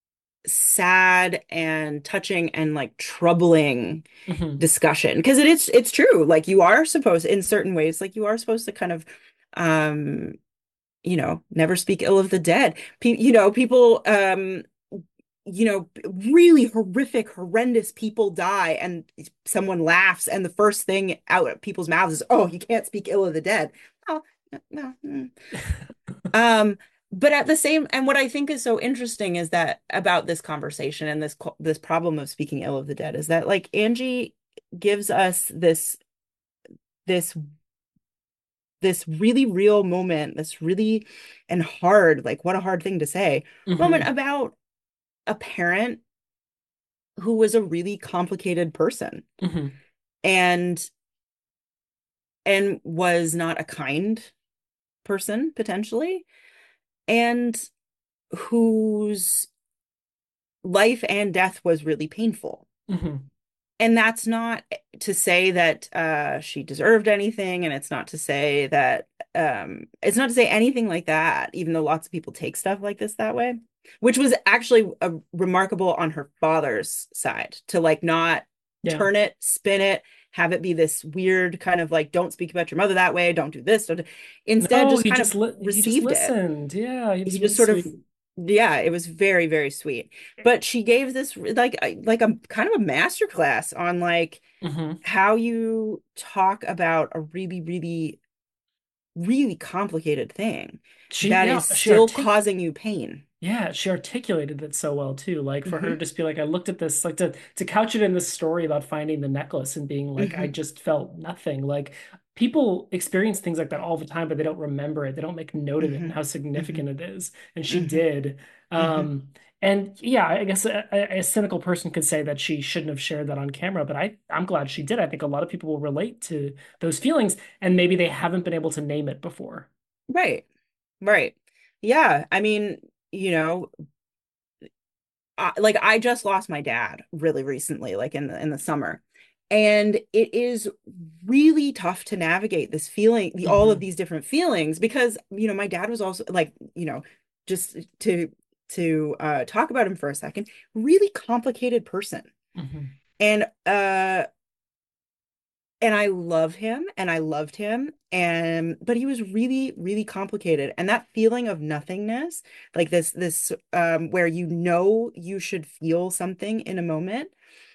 sad and touching and like troubling Hmm. discussion because it is it's true like you are supposed in certain ways like you are supposed to kind of um you know never speak ill of the dead. Pe you know people um you know really horrific horrendous people die and someone laughs and the first thing out of people's mouths is, oh, you can't speak ill of the dead. Oh, no, no. Um, but at the same, and what I think is so interesting is that about this conversation and this co- this problem of speaking ill of the dead is that like Angie gives us this this this really real moment, this really and hard, like what a hard thing to say, moment Hmm. about a parent who was a really complicated person Hmm. and and was not a kind person potentially and whose life and death was really painful. Hmm. And that's not to say that uh, she deserved anything, and it's not to say that um, it's not to say anything like that, even though lots of people take stuff like this that way, which was actually a remarkable on her father's side to like not Yeah. turn it, spin it, have it be this weird kind of like, don't speak about your mother that way, don't do this, don't do... Instead, No, just he kind just of li he just received it. listened. Yeah, he He was just really sort of, sweet. yeah, it was very, very sweet. But she gave this like like a kind of a master class on like Hmm. how you talk about a really, really, really complicated thing She, that yeah, is she still artic causing you pain. Yeah, she articulated it so well too. Like for her to Hmm. just be like, I looked at this, like to to couch it in this story about finding the necklace and being like, I Hmm. just felt nothing. Like people experience things like that all the time, but they don't remember it. They don't make note of it and Hmm. how Hmm. significant it is. And she Hmm. did. Hmm. Um, and yeah, I guess a, a, a cynical person could say that she shouldn't have shared that on camera, but I I'm glad she did. I think a lot of people will relate to those feelings, and maybe they haven't been able to name it before. Right, right. Yeah, I mean, you know, I, like I just lost my dad really recently, like in the in the summer. And it is really tough to navigate this feeling, the all of Hmm. these different feelings, because you know, my dad was also like, you know, just to to uh talk about him for a second, really complicated person. Hmm. And uh and I love him and I loved him and but he was really really complicated and that feeling of nothingness like this this um where you know you should feel something in a moment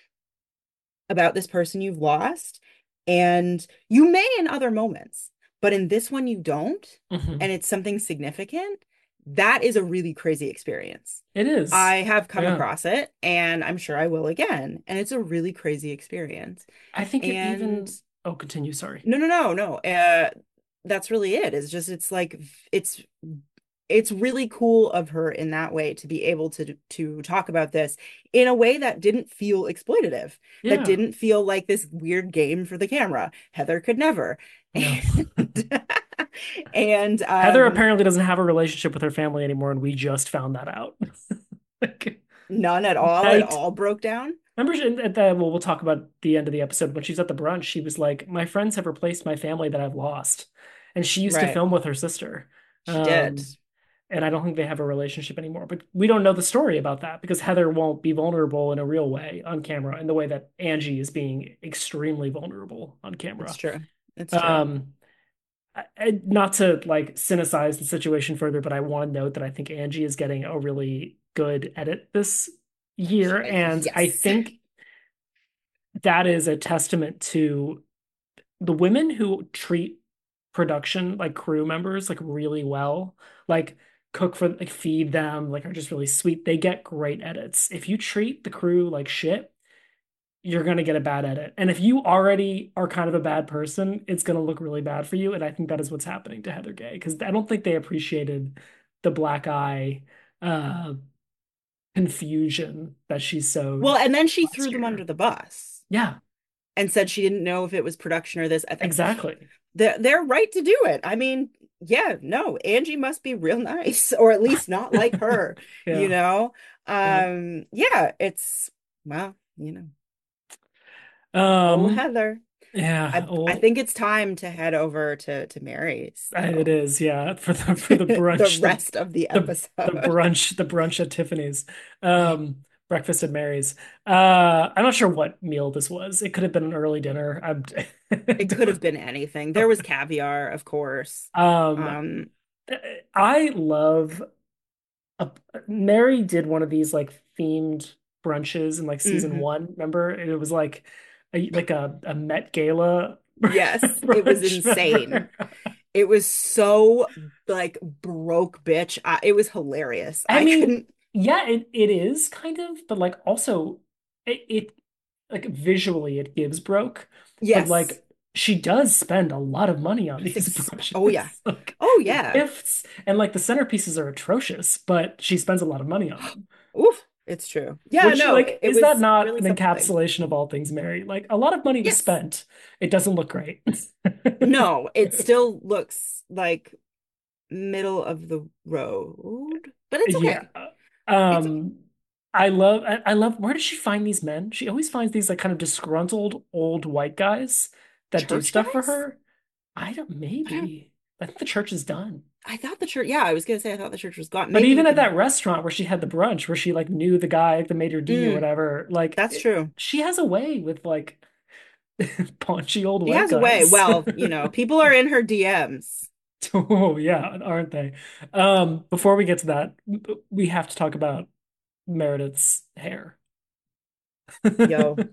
about this person you've lost and you may in other moments but in this one you don't Hmm. and it's something significant that is a really crazy experience. It is. I have come Yeah. across it and I'm sure I will again and it's a really crazy experience. I think it And even, oh, continue, sorry. no, no, no, no. Uh, that's really it. It's just it's like it's it's really cool of her in that way to be able to to talk about this in a way that didn't feel exploitative, that Yeah. didn't feel like this weird game for the camera. Heather could never. No. And, and Heather um apparently doesn't have a relationship with her family anymore, and we just found that out. Like, none at all. It night. all broke down. Remember she- at the, well, we'll talk about the end of the episode. When she's at the brunch, she was like, "My friends have replaced my family that I've lost." And she used to Right. film with her sister. She did. Um, and I don't think they have a relationship anymore. But we don't know the story about that because Heather won't be vulnerable in a real way on camera in the way that Angie is being extremely vulnerable on It's camera. true. It's true. Um, I, I- not to like cynicize the situation further, but I want to note that I think Angie is getting a really good edit this year, and I Yes. think that is a testament to the women who treat production like crew members like really well, like cook for like feed them, like are just really sweet. They get great edits. If you treat the crew like shit, you're gonna get a bad edit. And if you already are kind of a bad person, it's gonna look really bad for you. And I think that is what's happening to Heather Gay because I don't think they appreciated the black eye uh confusion that she sewed Well, and then she last threw them under year. the bus Yeah, and said she didn't know if it was production or this. I th exactly. they're, they're right to do it. I mean, yeah, no, Angie must be real nice, or at least not like her, you Yeah. know? Yeah. Um, yeah, it's well, you know, oh Um, Heather. yeah, I I well, think it's time to head over to to Mary's it though. is, yeah, for the for the The brunch, the rest of the the the episode. brunch, the brunch at Tiffany's. Um, breakfast at Mary's. Uh, I'm not sure what meal this was. It could have been an early dinner. I'm It could have been anything. There was caviar, of course. um Um, I love a, Mary did one of these like themed brunches in like season mhm. one, remember? And it was like a, like a, a Met Gala Yes, it was brunch, insane. remember? It was so like broke bitch. I, it was hilarious. I I mean, couldn't. yeah, it, it is kind of, but like also it, it like visually it gives broke, but Yes. like she does spend a lot of money on It's these ex oh yeah. brunches. Like Oh the yeah. gifts and like the centerpieces are atrocious, but she spends a lot of money on them. Oof. It's true. Yeah, Which, no, it, like, it is that was not really an something. encapsulation of all things Mary? Like, a lot of money was Yes. spent. It doesn't look great. No, it still looks like middle of the road, but it's Yeah. okay. It's okay. Um, I love, I, I love, where does she find these men? She always finds these, like, kind of disgruntled old white guys that do Church stuff for guys? her. I don't, I don't maybe. I think the church is done. I thought the church, yeah, I was gonna say I thought the church was gone. But Maybe you even at can that restaurant where she had the brunch, where she, like, knew the guy, the maitre d' or mm, whatever, like, that's it, true. she has a way with, like, paunchy old She white has a way. guys. Well, you know, people are in her D Ms. Oh yeah, aren't they? Um, before we get to that, we have to talk about Meredith's hair. Yo.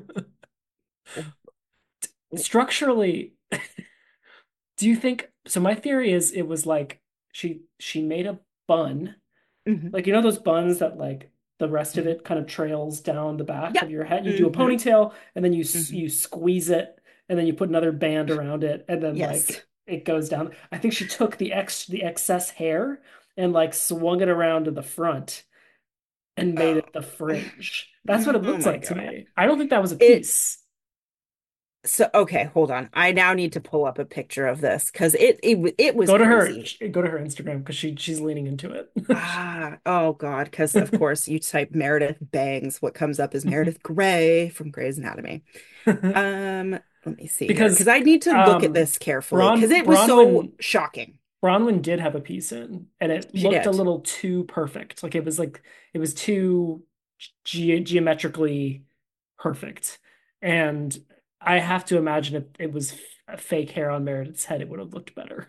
Structurally, do you think so? My theory is it was like she she made a bun, Mhm, like you know those buns that like the rest of mhm. it kind of trails down the back Yep. of your head. You do a Hmm. ponytail and then you s- Hmm. you squeeze it and then you put another band around it and then like Yes. it goes down. I think she took the ex the excess hair and like swung it around to the front and made Oh. it the fringe. That's what it Oh looks my like to God. me. I don't think that was a It piece. so okay, hold on. I now need to pull up a picture of this because it it w- it was Go to her, crazy. go to her Instagram because she she's leaning into it. Ah, oh God, because of course you type Meredith Bangs, what comes up is Meredith Grey from Grey's Anatomy. Um, let me see here because Because I need to look at um this carefully because Bron it was so Bronwyn shocking. Bronwyn did have a piece in, and it She looked a did. little too perfect. Like it was like it was too ge geometrically. perfect. And I have to imagine if it was f- fake hair on Meredith's head, it would have looked better.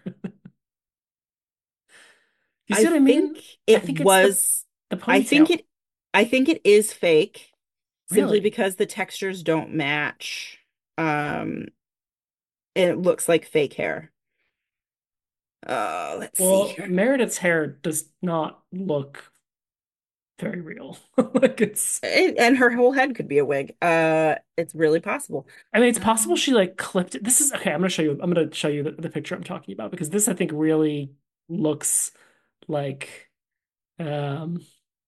You I see what I think mean? I it think it's the was, the I think ponytail. it, I think it is fake simply Really? because the textures don't match. Um, and it looks like fake hair. Uh, let's see Well, here. Meredith's hair does not look very real. Like it's And, and her whole head could be a wig. Uh, it's really possible. I mean, it's possible Um, she like clipped it. This is okay. I'm gonna show you. I'm gonna show you the, the picture I'm talking about because this I think really looks like um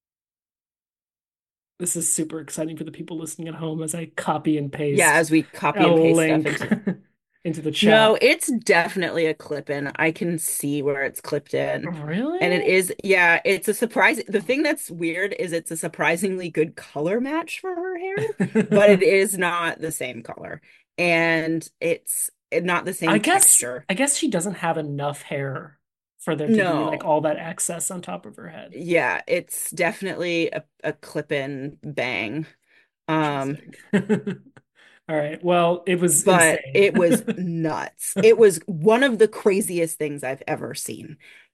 this is super exciting for the people listening at home as I copy and yeah, paste as we copy a and paste stuff link into. into the chat. No, it's definitely a clip in. I can see where it's clipped in. And it Really? is, yeah, it's a surprise. The thing that's weird is it's a surprisingly good color match for her hair, but it is not the same color. And it's not the I same guess texture. I guess she doesn't have enough hair for there to be like No. all that excess on top of her head. Yeah, it's definitely a, a clip-in bang. Um, Interesting. All right. Well, it was but insane. it was nuts. It was one of the craziest things I've ever seen.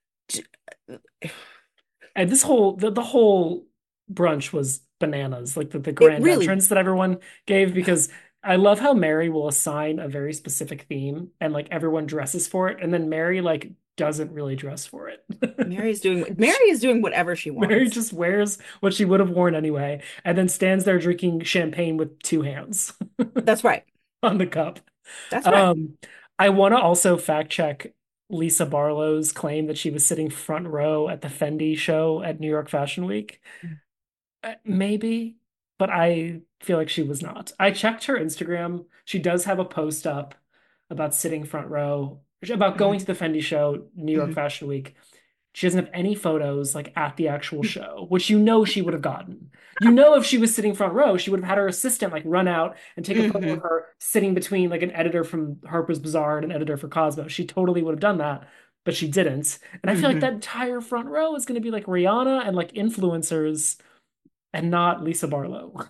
And this whole the, the whole brunch was bananas, like the, the It grand really entrance that everyone gave because I love how Mary will assign a very specific theme and like everyone dresses for it, and then Mary like doesn't really dress for it. Mary's doing She, Mary is doing whatever she Mary wants. just wears what she would have worn anyway, and then stands there drinking champagne with two hands That's right. on the cup. That's right. Um, I want to also fact check Lisa Barlow's claim that she was sitting front row at the Fendi show at New York Fashion Week. Uh, Maybe, but I feel like she was not. I checked her Instagram. She does have a post up about sitting front row, about Mhm, going to the Fendi show, New York mhm, Fashion Week. She doesn't have any photos like at the actual show, which you know she would have gotten. You know, if she was sitting front row, she would have had her assistant like run out and take a photo of mhm, her sitting between like an editor from Harper's Bazaar and an editor for Cosmo. She totally would have done that, but she didn't. And I feel like mhm. that entire front row is going to be like Rihanna and like influencers and not Lisa Barlow.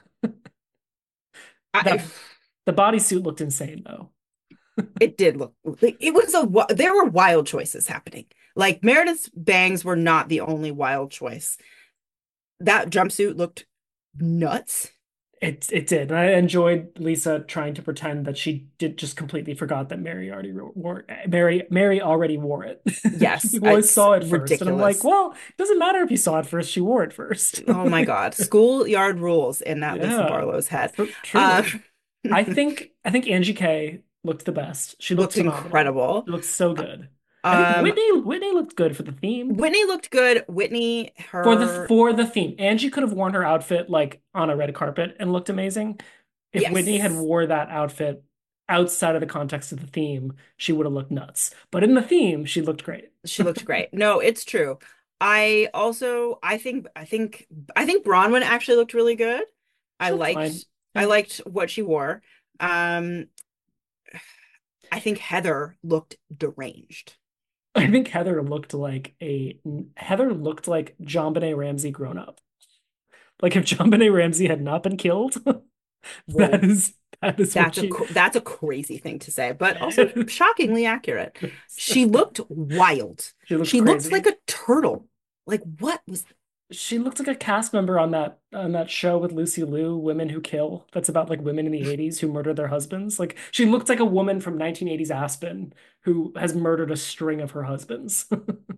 I, That the bodysuit looked insane though. it did look like it was a wi- there were wild choices happening. Like Meredith's bangs were not the only wild choice. That jumpsuit looked nuts. It it did. And I enjoyed Lisa trying to pretend that she did just completely forgot that Mary already wore Mary Mary already wore it. Yes, People always it's saw it first. And I'm like, ridiculous. well, it doesn't matter if you saw it first, she wore it first. Oh my Like, God. Schoolyard rules in that Lisa yeah, Barlow's head. tr Uh, truly. I think I think Angie K looked the best. She looked looked phenomenal. incredible. She looked so good. I think Um, Whitney Whitney looked good for the theme. Whitney looked good. Whitney, For the her, for the theme. Angie could have worn her outfit like on a red carpet and looked amazing. If Whitney had yes, wore that outfit outside of the context of the theme, she would have looked nuts. But in the theme, she looked great. she looked great. No, it's true. I also, I think, I think, I think Bronwyn actually looked really good. I She looked fine. liked, I Yeah. liked what she wore. Um, I think Heather looked deranged. I think Heather looked like a Heather looked like JonBenet Ramsey grown up. Like if JonBenet Ramsey had not been killed, that Whoa, is that is what that's a she cr- that's a crazy thing to say, but also shockingly accurate. She she looked wild. looked She looked like crazy. a turtle. Like what was She looked like a cast member on that on that show with Lucy Liu, Women Who Kill. That's about like women in the eighties who murder their husbands. Like she looked like a woman from nineteen eighties Aspen who has murdered a string of her husbands.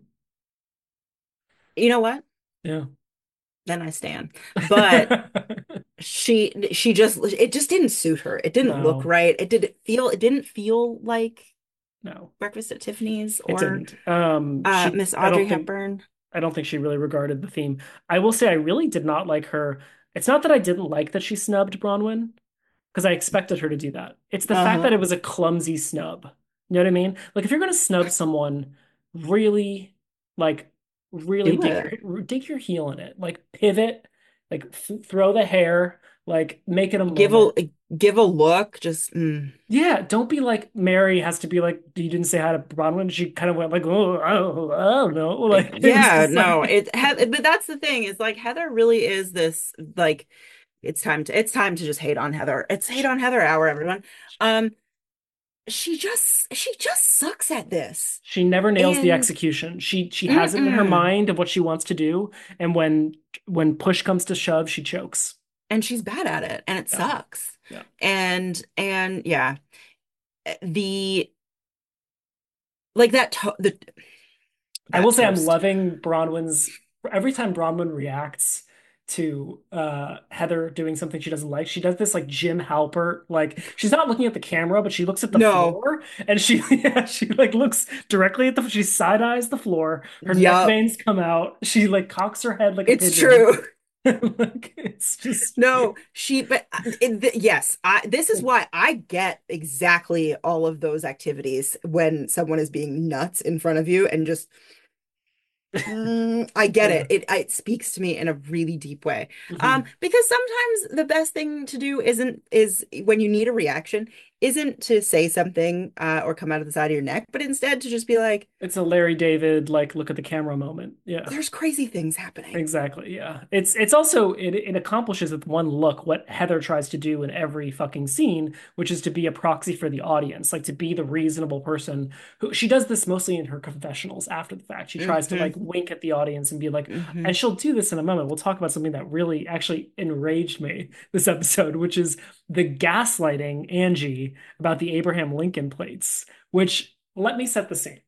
you know what? Yeah. Then I stand. But she she just it just didn't suit her. It didn't look No, right. It didn't feel it didn't feel like no, Breakfast at Tiffany's it or didn't. Um, uh she Miss I Audrey don't think Hepburn. I don't think she really regarded the theme. I will say I really did not like her. It's not that I didn't like that she snubbed Bronwyn, because I expected her to do that. It's the fact Uh-huh. that it was a clumsy snub. You know what I mean? Like if you're gonna snub someone, really, like, really Do dig it. your dig your heel in it. Like pivot, like f throw the hair, like make it a Give a moment. give a look. Just mm. Yeah, don't be like Mary has to be like, you didn't say hi to Bronwyn. She kind of went like, oh, I don't, I don't know. Like it was Yeah, just no, like, it he but that's the thing is like Heather really is this like It's time to it's time to just hate on Heather. It's hate on Heather hour, everyone. Um, she just she just sucks at this. She never nails the And execution. She she has it in her mm-mm. mind of what she wants to do, and when when push comes to shove, she chokes. And she's bad at it, and it Yeah, sucks. yeah. And and yeah, the like that to the I that will say I'm toast. loving Bronwyn's every time Bronwyn reacts to uh Heather doing something she doesn't like, she does this like Jim Halpert, like she's not looking at the camera, but she looks at the No. floor and she yeah, she like looks directly at the she side eyes the floor, her neck Yup. veins come out, she like cocks her head like a It's pigeon. true. Like it's just No, she, but uh, it, th yes, I, this is why I get exactly all of those activities when someone is being nuts in front of you and just, mm, I get yeah. it. It, it speaks to me in a really deep way. Um, Mhm. because sometimes the best thing to do isn't, is when you need a reaction, isn't to say something, uh, or come out of the side of your neck, but instead to just be like, It's a Larry David like look at the camera moment. Yeah. there's crazy things happening. Exactly, yeah. It's it's also it it accomplishes with one look what Heather tries to do in every fucking scene, which is to be a proxy for the audience, like to be the reasonable person who she does this mostly in her confessionals after the fact. She tries to Hmm. like wink at the audience and be like, Hmm. and she'll do this in a moment. We'll talk about something that really actually enraged me this episode, which is the gaslighting Angie about the Abraham Lincoln plates, which let me set the scene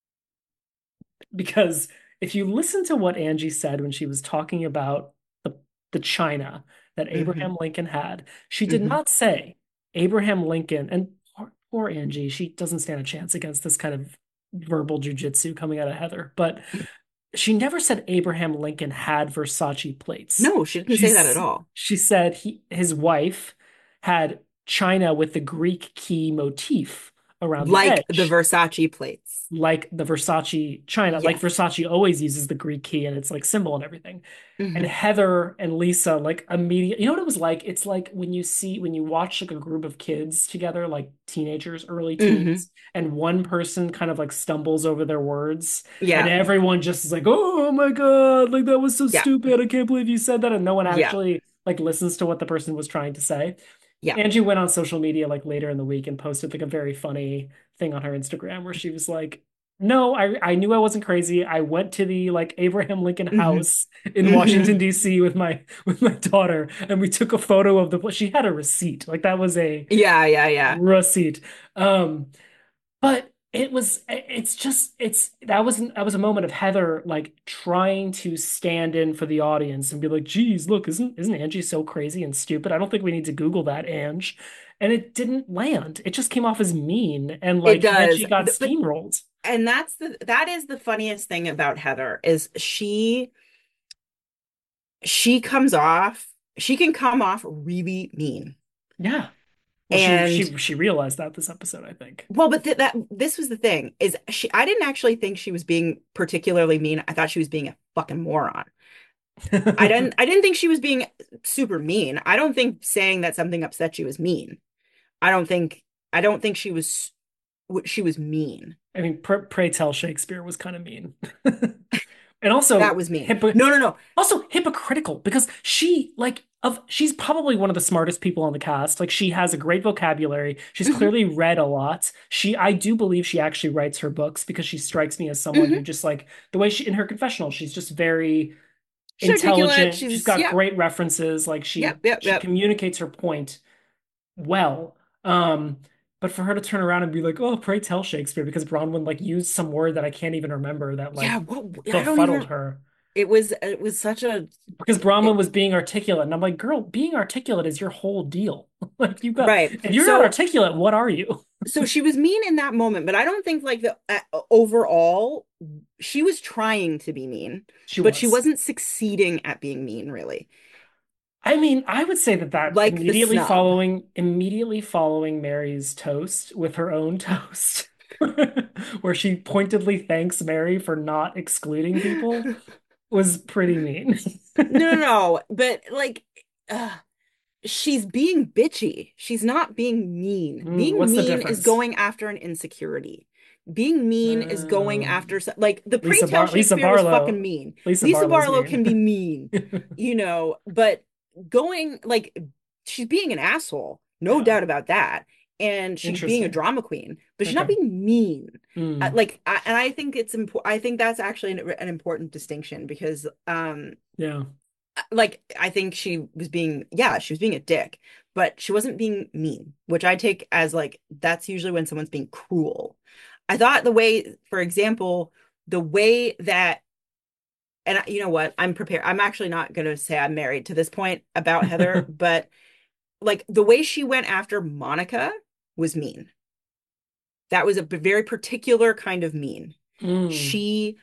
because if you listen to what Angie said when she was talking about the the China that Hmm. Abraham Lincoln had, she did Hmm. not say Abraham Lincoln, and poor, poor Angie, she doesn't stand a chance against this kind of verbal jujitsu coming out of Heather, but she never said Abraham Lincoln had Versace plates. No, she didn't say that at She's all. she said he his wife had China with the Greek key motif around the Like the edge Versace plates. like the Versace China, like Yes. Versace always uses the Greek key and it's like symbol and everything. And Hmm. Heather and Lisa like immediate, you know what it was like? It's like when you see when you watch like a group of kids together, like teenagers, early Hmm. teens, and one person kind of like stumbles over their words, and Yeah. everyone just is like, "Oh my God, like that was so Yeah. stupid. I can't believe you said that." And no one Yeah. actually like listens to what the person was trying to say. Yeah. Angie went on social media like later in the week and posted like a very funny thing on her Instagram where she was like, "No, I I knew I wasn't crazy. I went to the like Abraham Lincoln Hmm. house in Hmm. Washington D C with my with my daughter and we took a photo of the she had a receipt. Like that was a Yeah. Yeah. Yeah. receipt." Um but it was it's just it's that was that was a moment of Heather like trying to stand in for the audience and be like, "Geez, look, isn't isn't Angie so crazy and stupid? I don't think we need to Google that, Ange." And it didn't land. It just came off as mean and It like does. Angie got Th- But steamrolled. and that's the that is the funniest thing about Heather is she she comes off she can come off really mean. Yeah. Well, she And she she realized that this episode, I think. well, but th that this was the thing is she I didn't actually think she was being particularly mean. I thought she was being a fucking moron. I didn't I didn't think she was being super mean. I don't think saying that something upset you was mean. I don't think I don't think she was she was mean. I mean, pr Pray Tell Shakespeare was kind of mean. And That also was mean. hypo No, no, no. also hypocritical because she like of she's probably one of the smartest people on the cast. Like she has a great vocabulary. She's Hmm. clearly read a lot. She I do believe she actually writes her books because she strikes me as someone who Hmm. just like the way she in her confessional, she's just very She's articulate. intelligent. She's She's got yep, great references. Like yep, she yep, she yep. communicates her point well. Um, but for her to turn around and be like, "Oh, pray tell Shakespeare," because Bronwyn like used some word that I can't even remember that Yeah, like what I don't befuddled even her. it was it was such a Because Bronwyn it, was being articulate, and I'm like, "Girl, being articulate is your whole deal. Like you got right. if you're not So articulate, what are you?" so she was mean in that moment, but I don't think like the uh, overall she was trying to be mean, She but she was. wasn't succeeding at being mean really. I mean, I would say that that Like the immediately snub. following immediately following Mary's toast with her own toast, where she pointedly thanks Mary for not excluding people, was pretty mean. No, no, no. But like, uh, she's being bitchy. She's not being mean. Mm, Being what's the mean is difference? going after an insecurity. Being mean is going Um, after so- like the Pray Lisa Tell Bar Lisa Shakespeare was fucking Barlow. mean. Lisa Lisa Barlow's Barlow can be mean. mean, you know, but going like she's being an asshole, no Yeah. doubt about that. And she's being a Interesting. drama queen, but she's not Okay. being mean. Uh, Mm. Like, I, and I think it's important. I think that's actually an, an important distinction because, um, Yeah. like, I think she was being, yeah, she was being a dick, but she wasn't being mean, which I take as like that's usually when someone's being cruel. I thought the way, for example, the way that and I, you know what? I'm prepared. I'm actually not going to say I'm married to this point about Heather, but like the way she went after Monica was mean. That was a very particular kind of mean. Mm. She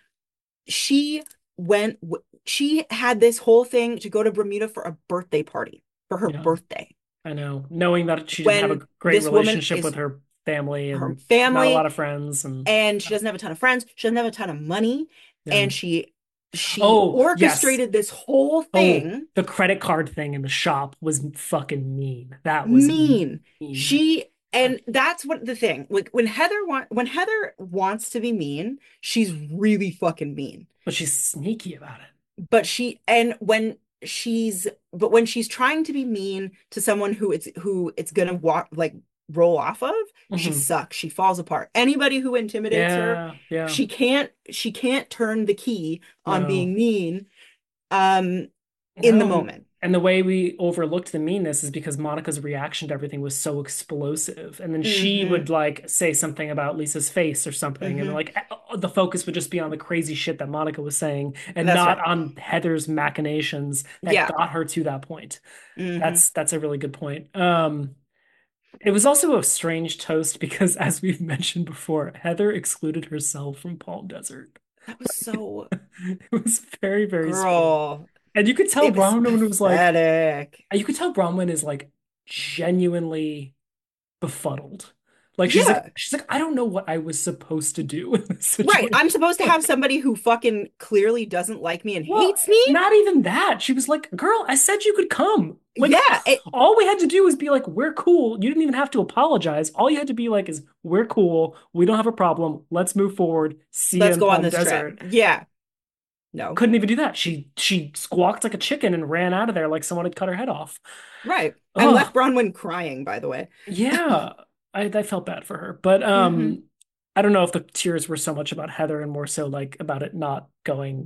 she went she had this whole thing to go to Bermuda for a birthday party for her Yeah. birthday. I know. Knowing that she didn't have a When great this woman relationship with is her family her and not a lot family of friends and and she doesn't have a ton of friends, she doesn't have a ton of money, yeah. and she she Oh, yes. orchestrated this whole Oh, thing. the credit card thing in the shop was fucking mean. That was Mean. mean. She and that's what the thing. Like when Heather want when Heather wants to be mean, she's really fucking mean. But she's sneaky about it. But she and when she's but when she's trying to be mean to someone who it's who it's gonna walk like roll off of, she Hmm. sucks. She falls apart. Anybody who intimidates her, Yeah, yeah. she can't she can't turn the key on No. being mean um in the No, and, moment. and the way we overlooked the meanness is because Monica's reaction to everything was so explosive. And then she Mm-hmm. would like say something about Lisa's face or something, and Mm-hmm. like eh, the focus would just be on the crazy shit that Monica was saying and That's not right. on Heather's machinations that Yeah. got her to that point. Mm-hmm. That's that's a really good point. Um, it was also a strange toast because, as we've mentioned before, Heather excluded herself from Palm Desert. That was so It was very, very strange. girl. And you could tell It was Bronwyn was like, pathetic. you could tell Bronwyn is like genuinely befuddled. Like she's like, Yeah. she's like, I don't know what I was supposed to do in this Right. I'm situation. supposed to have somebody who fucking clearly doesn't like me and Well, hates me. not even that. She was like, girl, I said you could come. Like, Yeah. It, all we had to do was be like, we're cool. You didn't even have to apologize. All you had to be like is, we're cool. We don't have a problem. Let's move forward. See you let's in go on Palm this trip. Desert. Yeah. No. Couldn't even do that. She she squawked like a chicken and ran out of there like someone had cut her head off. Right. And left Oh, Bronwyn crying, by the way. yeah. I I felt bad for her. But Hmm. um I don't know if the tears were so much about Heather and more so like about it not going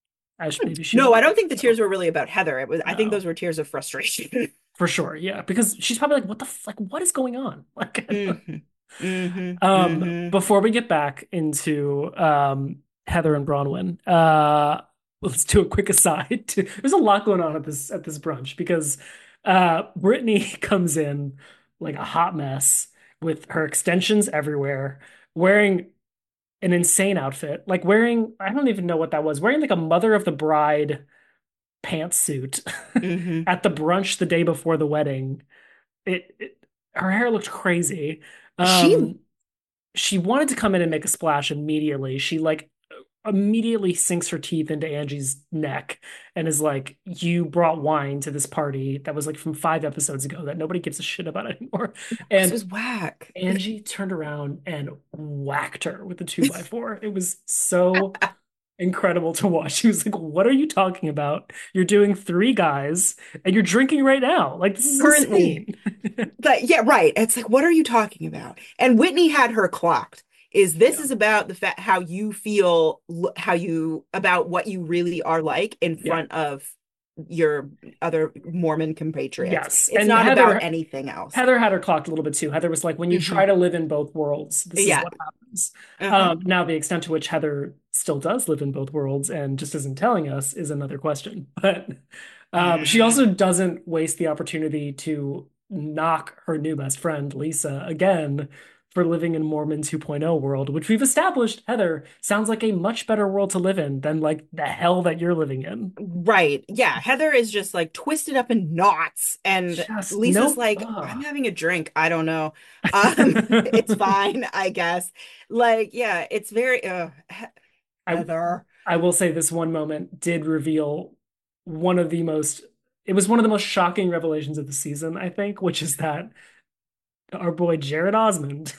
as maybe she No, I wanted don't it. think the So tears were really about Heather. It was, I think no. those were tears of frustration. For sure. Yeah. Because she's probably like, what the f like what is going on? Like Hmm. Hmm. um Hmm. before we get back into um Heather and Bronwyn, uh let's do a quick aside. To, there's a lot going on at this at this brunch because uh Brittany comes in like a hot mess with her extensions everywhere, wearing an insane outfit, like wearing I don't even know what that was, wearing like a mother of the bride pantsuit Hmm. at the brunch the day before the wedding. It, it her hair looked crazy. She Um, she wanted to come in and make a splash immediately. She like immediately sinks her teeth into Angie's neck and is like, "You brought wine to this party that was like from five episodes ago that nobody gives a shit about anymore." this And was whack. Angie turned around and whacked her with a two by four. It was so incredible to watch. She was like, "What are you talking about? You're doing three guys and you're drinking right now. Like this is Currently. insane." But yeah, right. It's like, what are you talking about? And Whitney had her clocked. Is this Yeah. is about the fact how you feel, how you about what you really are like in Yeah. front of your other Mormon compatriots. Yes. It's And not about Heather anything else. Heather had her clocked a little bit too. Heather was like, when you try Hmm. to live in both worlds, this is Yeah. what happens. Uh-huh. Um, now, the extent to which Heather still does live in both worlds and just isn't telling us is another question. But um, she also doesn't waste the opportunity to knock her new best friend, Lisa, again for living in Mormon 2.0 world, which we've established, Heather, sounds like a much better world to live in than like the hell that you're living in. Right. Yeah. Heather is just like twisted up in knots. And Just Lisa's nope. like, I'm Ugh. having a drink. I don't know. Um, it's fine, I guess. Like, yeah, it's very uh He- I Heather. I will say this one moment did reveal one of the most, it was one of the most shocking revelations of the season, I think, which is that our boy Jared Osmond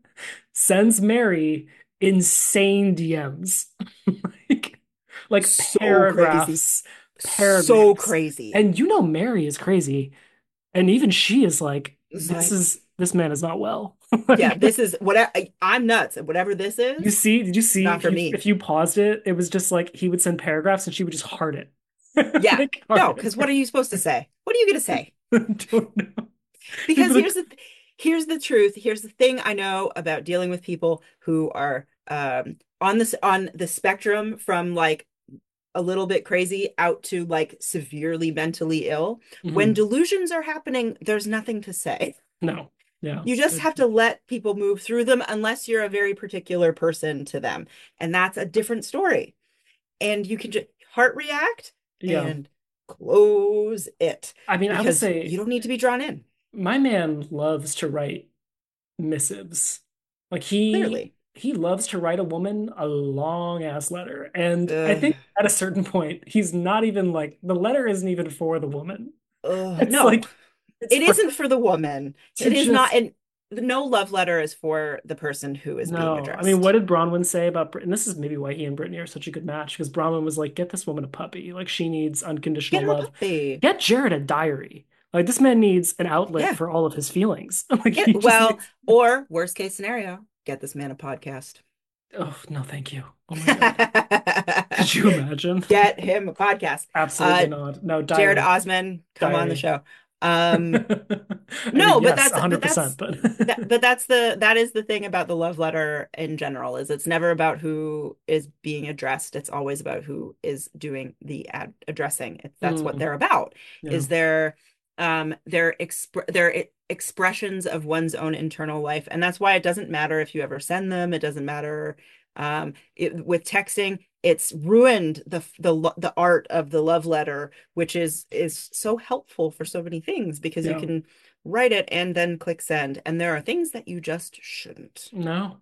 sends Mary insane D Ms. Like, like So crazy. paragraphs So paragraphs. crazy. And you know Mary is crazy. And even she is like, this Like, is this man is not well. yeah, Like, this is whatever. I'm nuts. Whatever this you is, see, did you see not if for you me. if you paused it, it was just like he would send paragraphs and she would just heart it. Yeah. Like heart No, it. because what are you supposed to say? What are you going to say? Don't know. He'd be Because like, here's the here's the truth. Here's the thing I know about dealing with people who are um on this on the spectrum from like a little bit crazy out to like severely mentally ill. When mhm. delusions are happening, there's nothing to say. No. Yeah. You just It- have to let people move through them unless you're a very particular person to them. And that's a different story. And you can just heart react yeah. and close it I mean, I will because you say don't need to be drawn in, my man loves to write missives. Like he clearly. he loves to write a woman a long ass letter. And I Ugh, think at a certain point, he's not even like the letter isn't even for the woman. ugh. It's No, like it's it for isn't for the woman. to It is not, just and no love letter is for the person who is being no. I mean, what addressed. did Bronwyn say about Brit? And this is maybe why he and Brittany are such a good match because Bronwyn was like, get this woman a puppy. Like she needs Get unconditional her a love. puppy. Get Jared a diary. Like this man needs an outlet Yeah. for all of his feelings. Like Get, he just well, needs. or worst case scenario, get this man a podcast. Oh no, thank you. Oh my God. Could you imagine? Get him a podcast. Uh, Absolutely not. No, Jared diary. Osman, come on the Diary. show. Um, I mean, no, but yes, that's but one hundred percent, that's but that but that's the that is the thing about the love letter in general is it's never about who is being addressed. It's always about who is doing the ad addressing. It's, that's what mm, they're about. yeah. Is their um their exp their e- expressions of one's own internal life, and that's why it doesn't matter if you ever send them. It doesn't matter um it, with texting. It's ruined the the the art of the love letter, which is is so helpful for so many things because you Yeah. can write it and then click send. And there are things that you just shouldn't. No.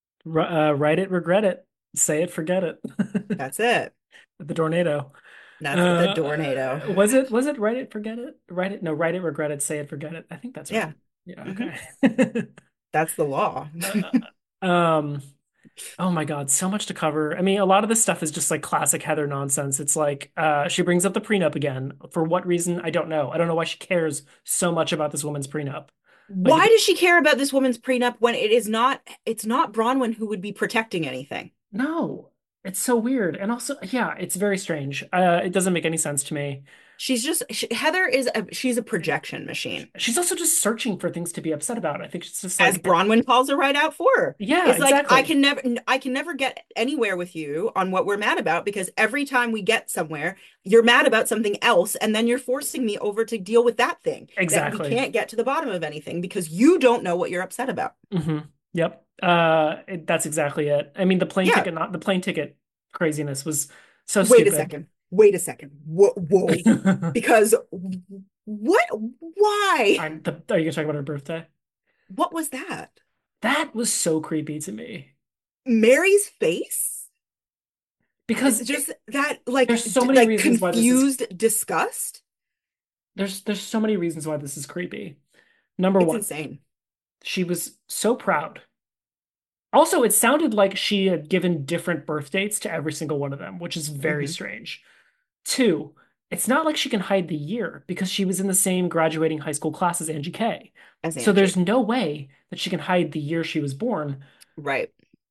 R uh, write it, regret it. Say it, forget it. That's it. The tornado. That's the Uh, tornado. was it was it write it, forget it? Write it? No, write it, regret it, say it, forget it. I think that's Yeah. right. Yeah, Hmm. okay. That's the law. Uh, um, oh my God, so much to cover. I mean, a lot of this stuff is just like classic Heather nonsense. It's like uh she brings up the prenup again. For what reason? I don't know. I don't know why she cares so much about this woman's prenup. Like Why does she care about this woman's prenup when it is not, it's not Bronwyn who would be protecting anything? no, it's so weird. And also, yeah, it's very strange. Uh, it doesn't make any sense to me. She's just, she, Heather is a, she's a projection machine. She's also just searching for things to be upset about. I think it's just As like, Bronwyn calls her right out for her. yeah, It's like I exactly. can never I can never get anywhere with you on what we're mad about because every time we get somewhere, you're mad about something else, and then you're forcing me over to deal with that thing that we Exactly. can't get to the bottom of anything because you don't know what you're upset about. Hmm. Yep. Uh, it, that's exactly it. I mean, the plane Yeah. ticket, not the plane ticket craziness was so Wait a stupid. second. Wait a second. Whoa, whoa. Because what? Why? I'm the, are you gonna talk about her birthday? What was that? That was so creepy to me Mary's face? because Just it, that like there's so many like reasons why this is confused disgust? there's there's so many reasons why this is creepy. Number It's one, insane. she was so proud. Also, it sounded like she had given different birth dates to every single one of them, which is very Hmm. strange. Two, it's not like she can hide the year because she was in the same graduating high school class as Angie K. As So there's Angie. no way that she can hide the year she was born. Right.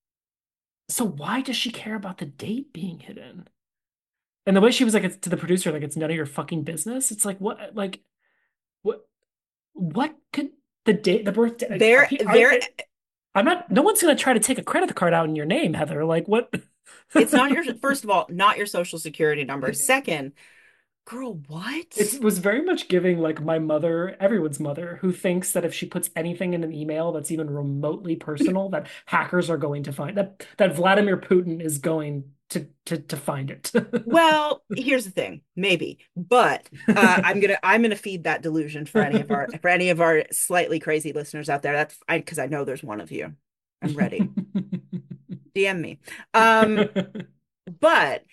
So why does she care about the date being hidden? And the way she was like it's, to the producer, like it's none of your fucking business. It's like what, like what, what could the date, the birthday? Like, are, There, pe- are, there, I'm not. No one's gonna try to take a credit card out in your name, Heather. Like what? it's not your, first of all, not your social security number. Second, girl, It what? was very much giving like my mother, everyone's mother, who thinks that if she puts anything in an email that's even remotely personal, that hackers are going to find that that Vladimir Putin is going to to to find it. Well, here's the thing, maybe, but uh, I'm gonna I'm gonna feed that delusion for any of our for any of our slightly crazy listeners out there. That's I because I know there's one of you. I'm ready. D M me. Um, but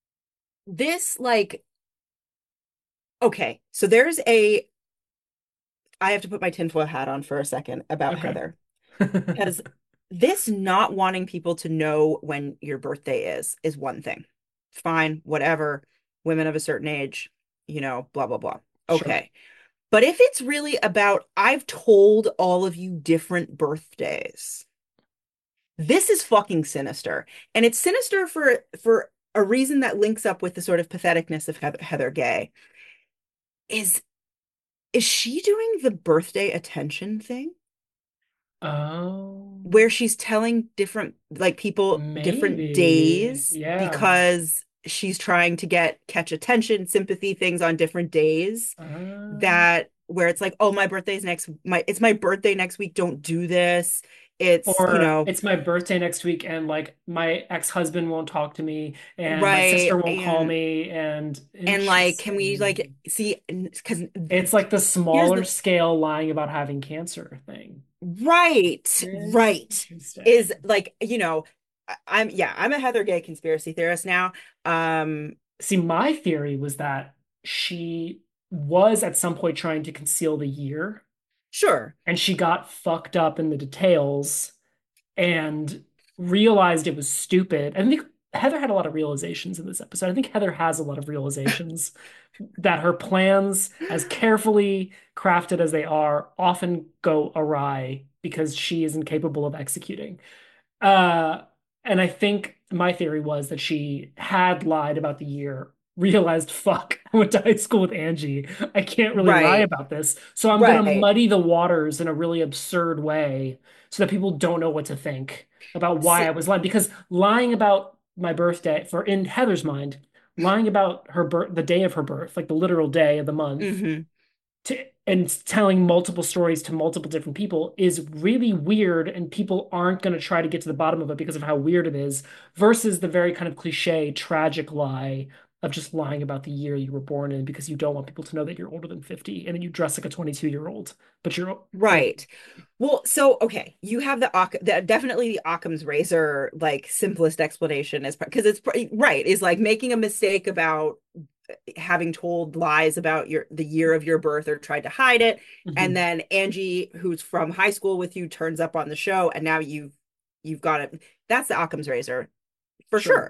this like okay, so there's a I have to put my tinfoil hat on for a second about Okay. Heather. Because this not wanting people to know when your birthday is is one thing. Fine, whatever, women of a certain age, you know, blah, blah, blah. Sure. Okay. But if it's really about, I've told all of you different birthdays, this is fucking sinister. And it's sinister for for a reason that links up with the sort of patheticness of Heather, Heather Gay. Is is she doing the birthday attention thing? Oh, Where she's telling different like people different maybe. days Yeah. because she's trying to get catch attention, sympathy things on different days Uh, that where it's like, oh, my birthday's next my it's my birthday next week, don't do this. It's, you or know, it's my birthday next week and like my ex-husband won't talk to me and my sister right. won't call And me and and like, can we like interesting. see, because It's like the here's smaller the scale lying about having cancer thing. right, right is Interesting. like, you know, I- I'm yeah, I'm a Heather Gay conspiracy theorist now. Um, See, my theory was that she was at some point trying to conceal the year sure. and she got fucked up in the details and realized it was stupid. I think Heather had a lot of realizations in this episode. I think Heather has a lot of realizations that her plans, as carefully crafted as they are, often go awry because she is incapable of executing. Uh, and I think my theory was that she had lied about the year, realized, fuck, I went to high school with Angie. I can't really lie Right, about this. So I'm gonna right. muddy the waters in a really absurd way so that people don't know what to think about why I Si- was lying. Because lying about my birthday, for in Heather's mind, lying about her birth, the day of her birth, like the literal day of the month, mhm. to and telling multiple stories to multiple different people is really weird, and people aren't going to try to get to the bottom of it because of how weird it is, versus the very kind of cliche, tragic lie of just lying about the year you were born in because you don't want people to know that you're older than fifty, and then you dress like a twenty-two year old, but you're older. Right. Well, so okay, you have the, Oc the definitely the Occam's razor like simplest explanation is because it's pr- right is like making a mistake about having told lies about your the year of your birth or tried to hide it, and Mhm. then Angie, who's from high school with you, turns up on the show, and now you've you've got it. That's the Occam's razor for Sure. sure.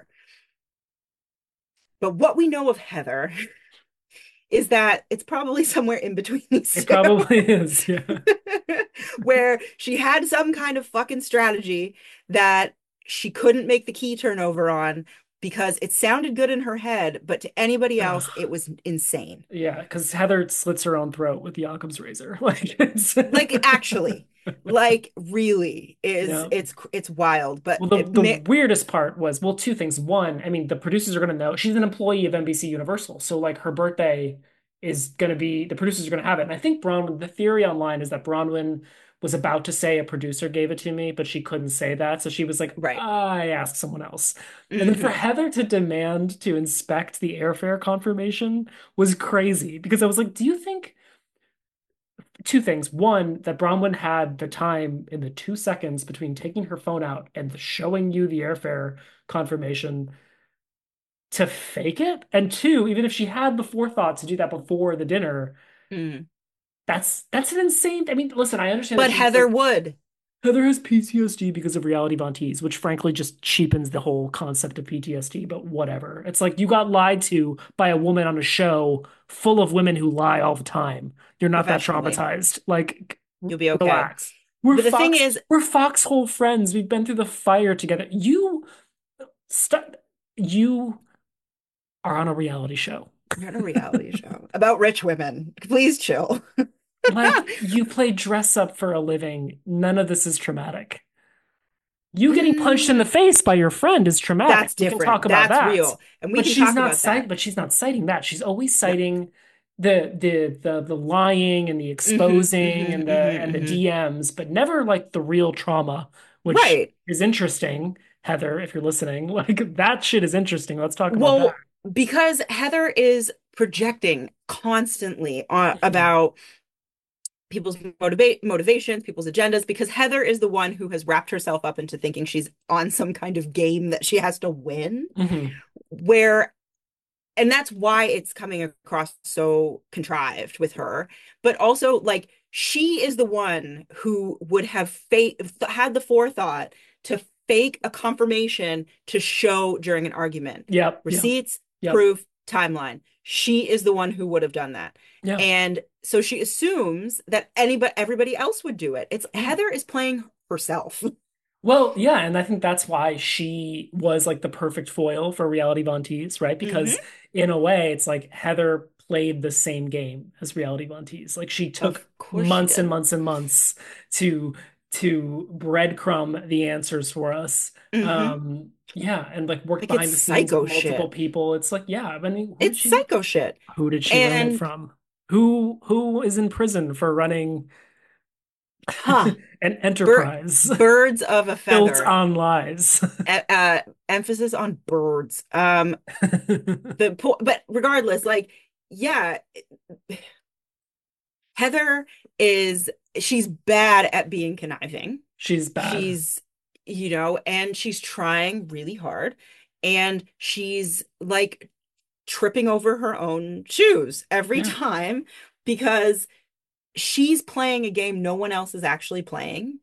But what we know of Heather is that it's probably somewhere in between these It two. probably is. Yeah. Where she had some kind of fucking strategy that she couldn't make the key turnover on because it sounded good in her head, but to anybody else, Ugh. it was insane. Yeah, because Heather slits her own throat with the Occam's razor. Like it's Like actually, like really is yeah. it's it's wild, but Well, the it the may, weirdest part was, well, two things. One, I mean, the producers are going to know she's an employee of N B C Universal, so like her birthday is going to be the producers are going to have it. And I think Bronwyn, the theory online is that Bronwyn was about to say a producer gave it to me, but she couldn't say that, so she was like, right. I asked someone else. And then for Hmm. Heather to demand to inspect the airfare confirmation was crazy because I was like, do you think two things. One, that Bronwyn had the time in the two seconds between taking her phone out and showing you the airfare confirmation to fake it. And two, even if she had the forethought to do that before the dinner, Mm. that's that's an insane. I mean, listen, I understand that But she was Heather like, would. Heather has P T S D because of reality Von Teese, which frankly just cheapens the whole concept of P T S D, but whatever. It's like you got lied to by a woman on a show full of women who lie all the time. You're not that Professionally. traumatized. Like, r- You'll be okay. relax. We're But the thing Fox, is, we're foxhole friends. We've been through the fire together. You st you are on a reality show. you're on a reality show about rich women. Please chill. Like, you play dress up for a living. None of this is traumatic. You getting punched in Mm, the face by your friend is traumatic. that's We can talk different. about That's that. real. And we But can she's talk not about citing, that. but she's not citing that. She's always No. citing the the the the lying and the Hmm, exposing hmm, and the and hmm, the hmm. D Ms, but never like the real trauma, which Right. is interesting, Heather, if you're listening. Like that shit is interesting. Let's talk about that. Well, because Heather is projecting constantly on, Mhm. about people's motivate motivations, people's agendas, because Heather is the one who has wrapped herself up into thinking she's on some kind of game that she has to win, Mhm. where and that's why it's coming across so contrived with her. But also, like, she is the one who would have fa- had the forethought to fake a confirmation to show during an argument. Yep, yep, Receipts, yep. proof, timeline, she is the one who would have done that. Yeah. And so she assumes that anybody, everybody else would do it. It's Yeah. Heather is playing herself. Well, yeah, and I think that's why she was like the perfect foil for Reality Von Teese, right? Because Hmm. in a way, it's like Heather played the same game as Reality Von Teese. Like she Of took course she months and did. months and months to to breadcrumb the answers for us. Hmm. Um, yeah, and like worked Like it's behind the scenes with psycho multiple shit. people. It's like, yeah, I mean, who did It's she psycho shit. who did she learn it And from? Who who is in prison for running huh, an bir enterprise birds of a built feather. on lies? Uh, uh, emphasis on birds. Um, the po but regardless, like, yeah, Heather is she's bad at being conniving. She's bad. She's, you know, and she's trying really hard, and she's like tripping over her own shoes every Yeah. time because she's playing a game no one else is actually playing.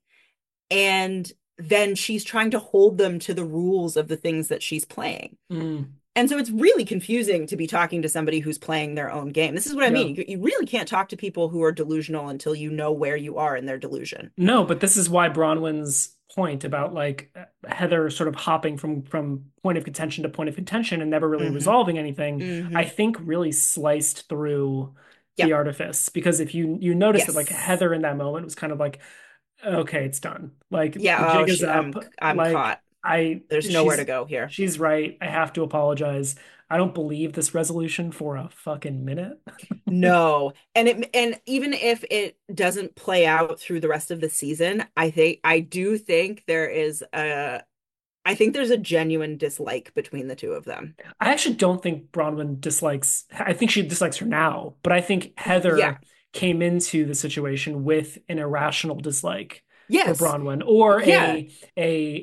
And then she's trying to hold them to the rules of the things that she's playing. Mm. And so it's really confusing to be talking to somebody who's playing their own game. This is what I Yeah. mean. You, you really can't talk to people who are delusional until you know where you are in their delusion. No, but this is why Bronwyn's point about like Heather sort of hopping from from point of contention to point of contention and never really Hmm. resolving anything, I Hmm. think really sliced through the Yep. artifice. Because if you you notice that like Yes. Heather in that moment was kind of like, okay, it's done. Like the Yeah. Oh, jig is she, up. I'm I'm Like caught. I There's nowhere to she's go here. she's right. I have to apologize. I don't believe this resolution for a fucking minute. No. And it and even if it doesn't play out through the rest of the season, I think I do think there is a I think there's a genuine dislike between the two of them. I actually don't think Bronwyn dislikes, I think she dislikes her now, but I think Yeah. Heather came into the situation with an irrational dislike for Yes. Bronwyn or Yeah. a a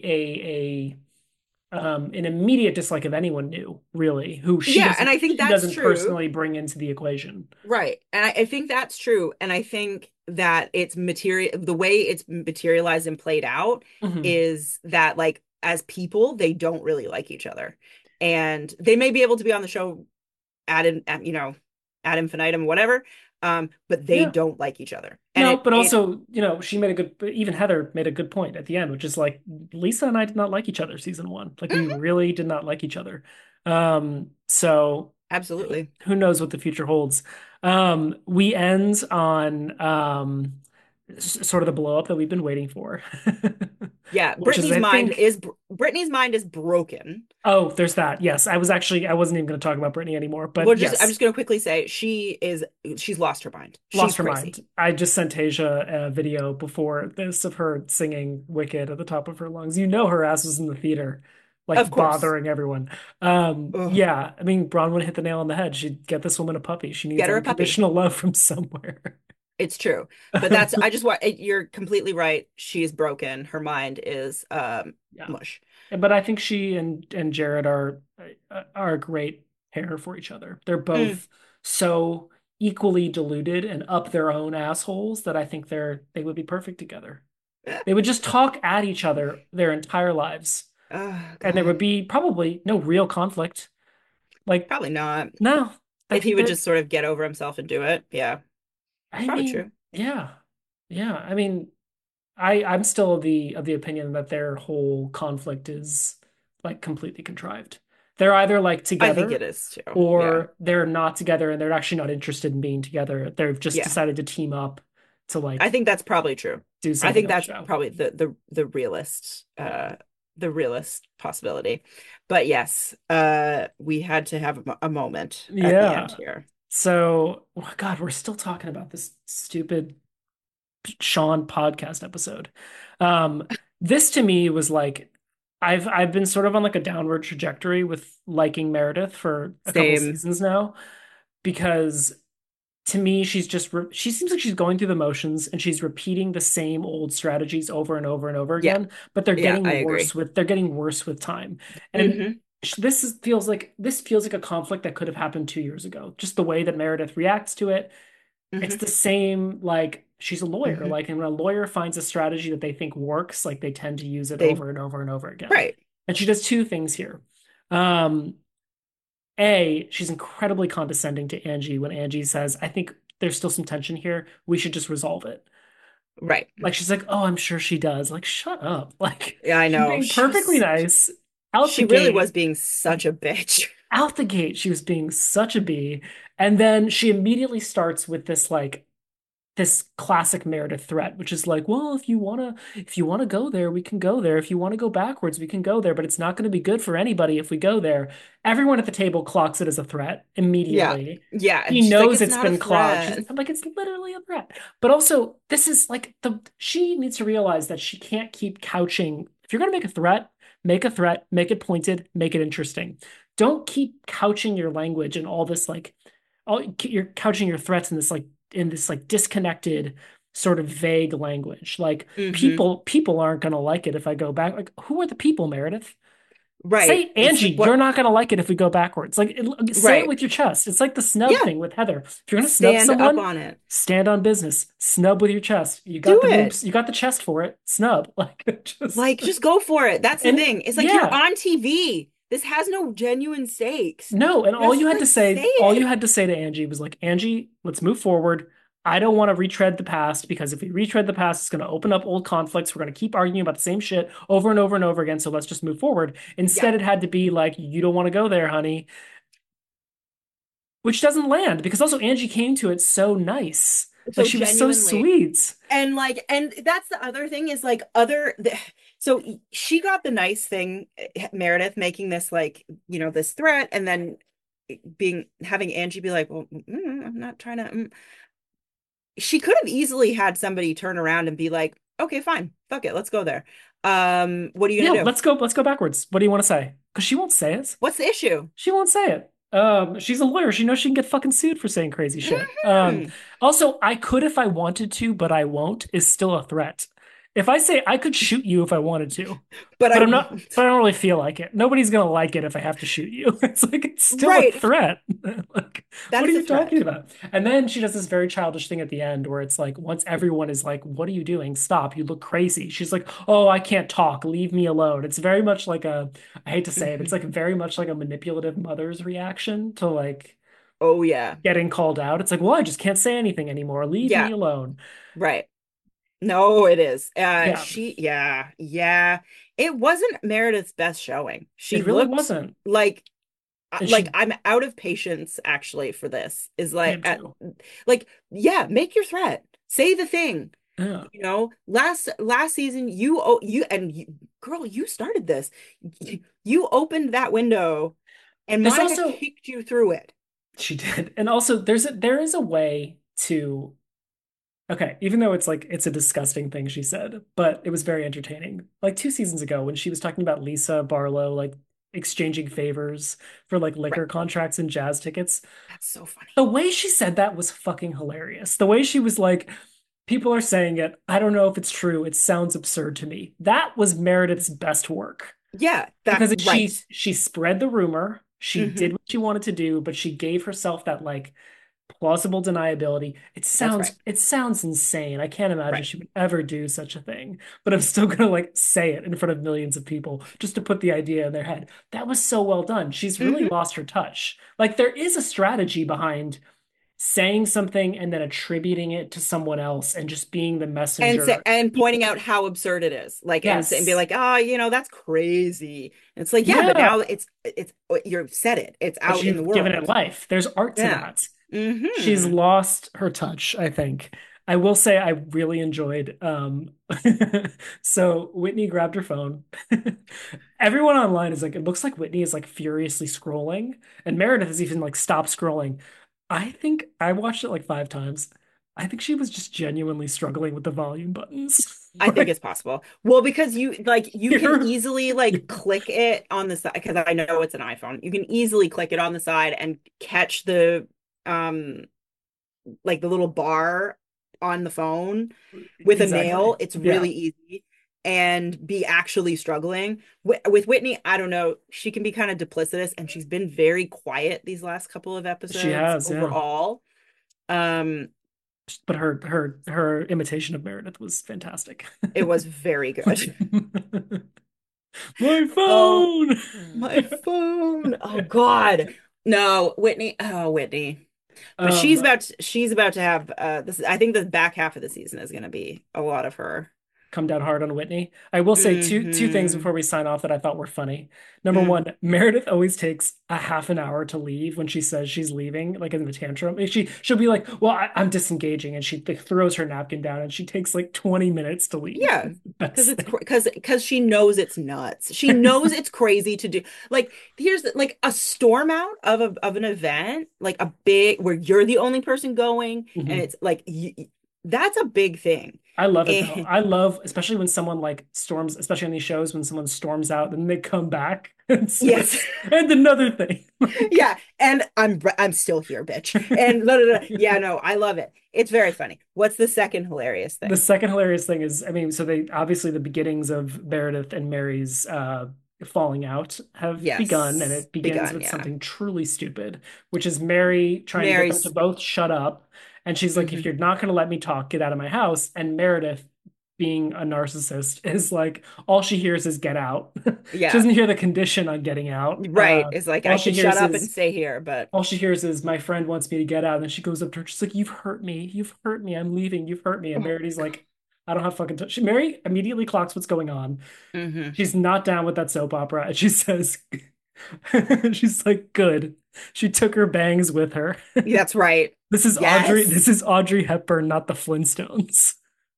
a a um an immediate dislike of anyone new, really, who she Yeah, and doesn't I think she that's doesn't true. personally bring into the equation. Right. And I, I think that's true. And I think that it's material, the way it's materialized and played out Hmm. is that, like, as people, they don't really like each other. And they may be able to be on the show ad, in- at, you know, ad infinitum, whatever, um, but they Yeah. don't like each other. And No, it, but it, also, you know, she made a good, even Heather made a good point at the end, which is like Lisa and I did not like each other season one. Like we Mhm, really did not like each other. Um, so absolutely. who knows what the future holds. Um, we end on um s- sort of the blow up that we've been waiting for, Yeah. which is Brittany's I mind think, is, Brittany's mind is broken. oh, there's that. Yes, I was actually I wasn't even going to talk about Brittany anymore, Well, but just, I'm yes, just going to quickly say she is, she's lost her mind. She's lost her crazy. mind. I just sent Tasia a video before this of her singing Wicked at the top of her lungs. You know her ass was in the theater, Of like course. bothering everyone. Um, Ugh. yeah, I mean Bronwyn hit the nail on the head. She'd get this woman a puppy. She needs Get her a puppy. unconditional love from somewhere. It's true. But that's, I just want, you're completely right. She's broken. Her mind is um Yeah. mush. But I think she and and Jared are are a great pair for each other. They're Mm. both so equally deluded and up their own assholes that I think they're they would be perfect together. Eh. They would just talk at each other their entire lives, Oh, and there would God. be probably no real conflict. Like, Probably not. no, I If he think would that just sort of get over himself and do it. Yeah. It's I probably mean, true. yeah. Yeah. I mean, I I'm still of the of the opinion that their whole conflict is like completely contrived. They're either like I think it together is too. Yeah. or they're not together and they're actually not interested in being together. They've just Yeah. decided to team up to I like think that's probably true. do I something think on the that's show. probably the the the realist Yeah. uh the realist possibility. But yes, uh we had to have a, mo- a moment at the end Yeah. here. So, oh God, we're still talking about this stupid Sean podcast episode. Um, this to me was like I've I've been sort of on like a downward trajectory with liking Meredith for a couple Same. seasons now because to me she's just re she seems like she's going through the motions and she's repeating the same old strategies over and over and over Yeah. again, but they're Yeah, I getting worse agree. with they're getting worse with time. And Hmm. sh- this is, feels like this feels like a conflict that could have happened two years ago. Just the way that Meredith reacts to it, it's Hmm. the same, like she's a lawyer. Hmm. Like, and when a lawyer finds a strategy that they think works, like they tend to use it They over and over and over again. right. And she does two things here. Um, A, she's incredibly condescending to Angie when Angie says, I think there's still some tension here. We should just resolve it. Right. Like she's like, oh, I'm sure she does. Like, shut up. Like Yeah, I she's know. being She perfectly was nice out the she really was gate. being such a bitch. Out the gate, she was being such a bee. And then she immediately starts with this like this classic Meredith threat, which is like, well, if you wanna if you wanna go there, we can go there. If you want to go backwards, we can go there, but it's not going to be good for anybody if we go there. Everyone at the table clocks it as a threat Yeah. immediately. Yeah. She And she's like, knows it's it's not a been clocked. She's threat. I'm like, it's literally a threat. But also, this is like the she needs to realize that she can't keep couching. If you're gonna make a threat, make a threat, make it pointed, make it interesting. Don't keep couching your language and all this like all you're couching your threats in this like in this like disconnected sort of vague language. Like Hmm. people people aren't gonna like it if I go back. Like who are the people, Meredith? Right. Say It's Angie, like you're what? not gonna like it if we go backwards. Like it, say it Right. with your chest. It's like the snub Yeah. thing with Heather. If you're gonna snub Stand up someone, on it. stand on business. Snub with your chest. You got Do the it. boobs, you got the chest for it. Snub. Like just Like, just go for it. That's the and thing. It's like you're yeah. on T V. This has no genuine stakes. No, and all you Just had to like say say, all you it. had to say to Angie was like, Angie, let's move forward. I don't want to retread the past because if we retread the past, it's going to open up old conflicts. We're going to keep arguing about the same shit over and over and over again. So let's just move forward. Yeah. Instead, it had to be like, you don't want to go there, honey, which doesn't land because also Angie came to it so nice. Like So she was so genuinely. sweet. And like, and that's the other thing is like other, the, so she got the nice thing, Meredith making this like, you know, this threat and then being, having Angie be like, well, mm, I'm not trying to, mm. She could have easily had somebody turn around and be like, okay, fine, fuck it, let's go there. Um, what are you Yeah, gonna do? let's go. Let's go backwards. What do you want to say? Because she won't say it. What's the issue? She won't say it. Um, she's a lawyer. She knows she can get fucking sued for saying crazy shit. Um, Hmm. also, I could if I wanted to, but I won't is still a threat. If I say I could shoot you if I wanted to, But I but I'm not, won't. but I don't really feel like it. Nobody's gonna like it if I have to shoot you. It's like it's still a Right. threat. Like, That what are is a you talking threat. about? And then she does this very childish thing at the end where it's like, once everyone is like, "What are you doing? Stop! You look crazy." She's like, "Oh, I can't talk. Leave me alone." It's very much like a, I hate to say it, it's Mhm. like very much like a manipulative mother's reaction to like Oh yeah. getting called out. It's like, well, I just can't say anything anymore. Leave me Yeah, alone. right. No, it is. Uh, Yeah, she, yeah, yeah. It wasn't Meredith's best showing. She it really looked wasn't. like, uh, And like she, I'm out of patience actually for this. Is I like, am uh, too. like, yeah, make your threat. Say the thing. Yeah. You know, last last season, you oh you and you, girl, you started this. You opened that window, and There's Monica also, kicked you through it. she did. And also there's a there is a way to okay, even though it's like it's a disgusting thing she said, but it was very entertaining. Like two seasons ago when she was talking about Lisa Barlow like exchanging favors for like Right. liquor contracts and jazz tickets. That's so funny. The way she said that was fucking hilarious. The way she was like, people are saying it. I don't know if it's true. It sounds absurd to me. That was Meredith's best work Yeah, that because it, she right. she spread the rumor. She did Hmm. what she wanted to do, but she gave herself that like plausible deniability. It That's right. sounds it sounds insane. I can't imagine Right. she would ever do such a thing. But I'm still gonna like say it in front of millions of people just to put the idea in their head. That was so well done. She's really Hmm. lost her touch. Like there is a strategy behind saying something and then attributing it to someone else and just being the And say, messenger. and pointing out how absurd it is, like, and, say- and be Yes. like, oh, you know, that's crazy. And it's like, yeah, but Yeah. now it's it's you've said it. It's But out in the you've given it world. life. There's art to Yeah. that. She's Hmm. lost her touch, I think. I will say I really enjoyed um so Whitney grabbed her phone. Everyone online is like, it looks like Whitney is like furiously scrolling, and Meredith has even like stopped scrolling. I think I watched it like five times. I think she was just genuinely struggling with the volume buttons. I think Like it's possible. Well, because you like you can you're easily like click it on the side because I know it's an iPhone. You can easily click it on the side and catch the um like the little bar on the phone with a nail. exactly. It's Yeah. really easy and be actually struggling. With, with Whitney, I don't know. She can be kind of duplicitous and she's been very quiet these last couple of She episodes has, yeah. overall. Um, But her her her imitation of Meredith was fantastic. it was very good. My Oh, phone. my phone. Oh God. No, Whitney. Oh, Whitney. But she's Um, about to, she's about to have uh this. I think the back half of the season is going to be a lot of her. come down hard on Whitney. I will say two two things Hmm. before we sign off that I thought were funny. Number Mm. one, Meredith always takes a half an hour to leave when she says she's leaving, like in the tantrum. If She she'll be like, "Well, I, I'm disengaging," and she th throws her napkin down, and she takes like twenty minutes to leave. Yeah, It's the because best it's thing. because because she knows it's nuts. She knows it's crazy to do. Like here's the, like a storm out of a of an event, like a big where you're the only person going, and Mhm. it's like y that's a big thing. I love it though. And I love, especially when someone like storms, especially on these shows, when someone storms out and they come back and yes. says, and another thing. Like, Yeah, and I'm I'm still here, bitch. And blah, blah, blah. Yeah, no, I love it. It's very funny. What's the second hilarious the thing? second hilarious thing is, I mean, so they obviously the beginnings of Meredith and Mary's uh falling out have begun, and Yes, it begins begun, with yeah. something truly stupid, which is Mary trying to get them to Mary's both shut up. And she's like, if hmm you're not going to let me talk, get out of my house. And Meredith, being a narcissist, is like, all she hears is get out. She Yeah, doesn't hear the condition on getting out. right. Uh, It's like all I she could shut hears up and is stay here, but all she hears is my friend wants me to get out. And then she goes up to her. She's like, "You've hurt me. You've hurt me. I'm leaving. You've hurt me." And oh, Merity's like, "I don't have fucking touch." Mary immediately clocks what's going on. hmm She's not down with that soap opera. And she says, she's like, "Good. She took her bangs with her." That's right. This is Audrey. Yes. This is Audrey Hepburn, not the Flintstones.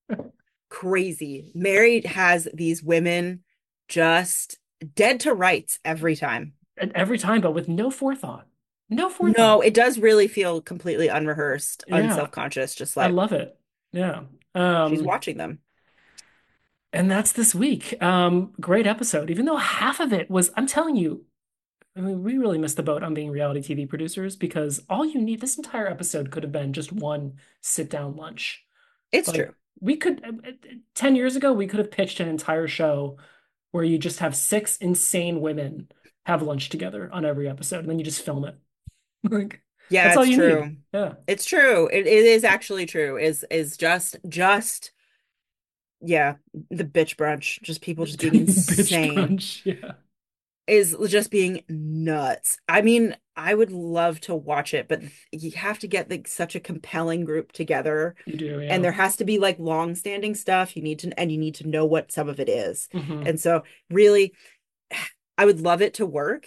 Crazy. Mary has these women just dead to rights every time. And every time, but with no forethought. No No, forethought. it does really feel completely unrehearsed, Yeah, unself-conscious, just I like love it. Yeah. she's Um, watching them. and that's this week. Um, great episode. Even though half of it was, I'm telling you, I mean, we really missed the boat on being reality T V producers because all you need, this entire episode could have been just one sit down lunch. It's Like, true. we could, uh, uh, ten years ago, we could have pitched an entire show where you just have six insane women have lunch together on every episode, and then you just film it. Like, Yeah, that's all it's you need. true. Yeah. It's true. It, it is actually true. Is is just just yeah, the bitch brunch, just people just being Bitch insane brunch. Yeah, is just being nuts. I mean, I would love to watch it, but you have to get like such a compelling group together, you do. and Yeah. there has to be like long-standing stuff. You need to, and you need to know what some of it is. Hmm. And so, really, I would love it to work.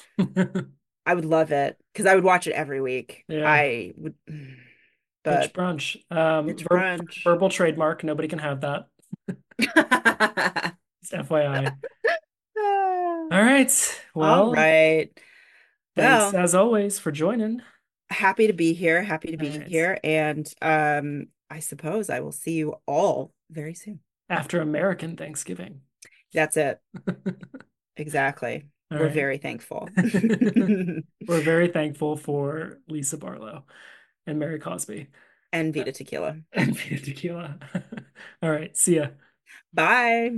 I would love it because I would watch it every week. Yeah. I would, Bitch but brunch. Um, it's ver brunch. verbal trademark. Nobody can have that. Just F Y I. All right. All Well, right. thanks Well, as always for joining. happy to be here. Happy to All be right. here. And um, I suppose I will see you all very soon. After American Thanksgiving. That's it. Exactly. All We're right. very thankful. We're very thankful for Lisa Barlow and Mary Cosby And Vita Tequila. and Vita Tequila. All right. See ya. Bye.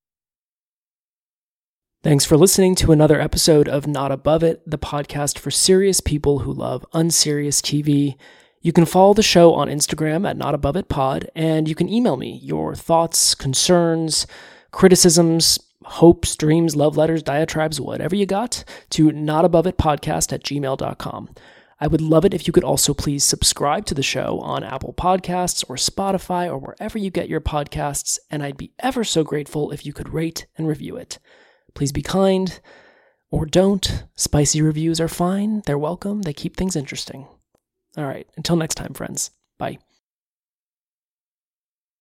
Thanks for listening to another episode of Not Above It, the podcast for serious people who love unserious T V. You can follow the show on Instagram at Not Above It Pod, and you can email me your thoughts, concerns, criticisms, hopes, dreams, love letters, diatribes, whatever you got, to notaboveitpodcast at gmail dot com. I would love it if you could also please subscribe to the show on Apple Podcasts or Spotify or wherever you get your podcasts, and I'd be ever so grateful if you could rate and review it. Please be kind, or don't. Spicy reviews are fine. They're welcome. They keep things interesting. All right. Until next time, friends. Bye.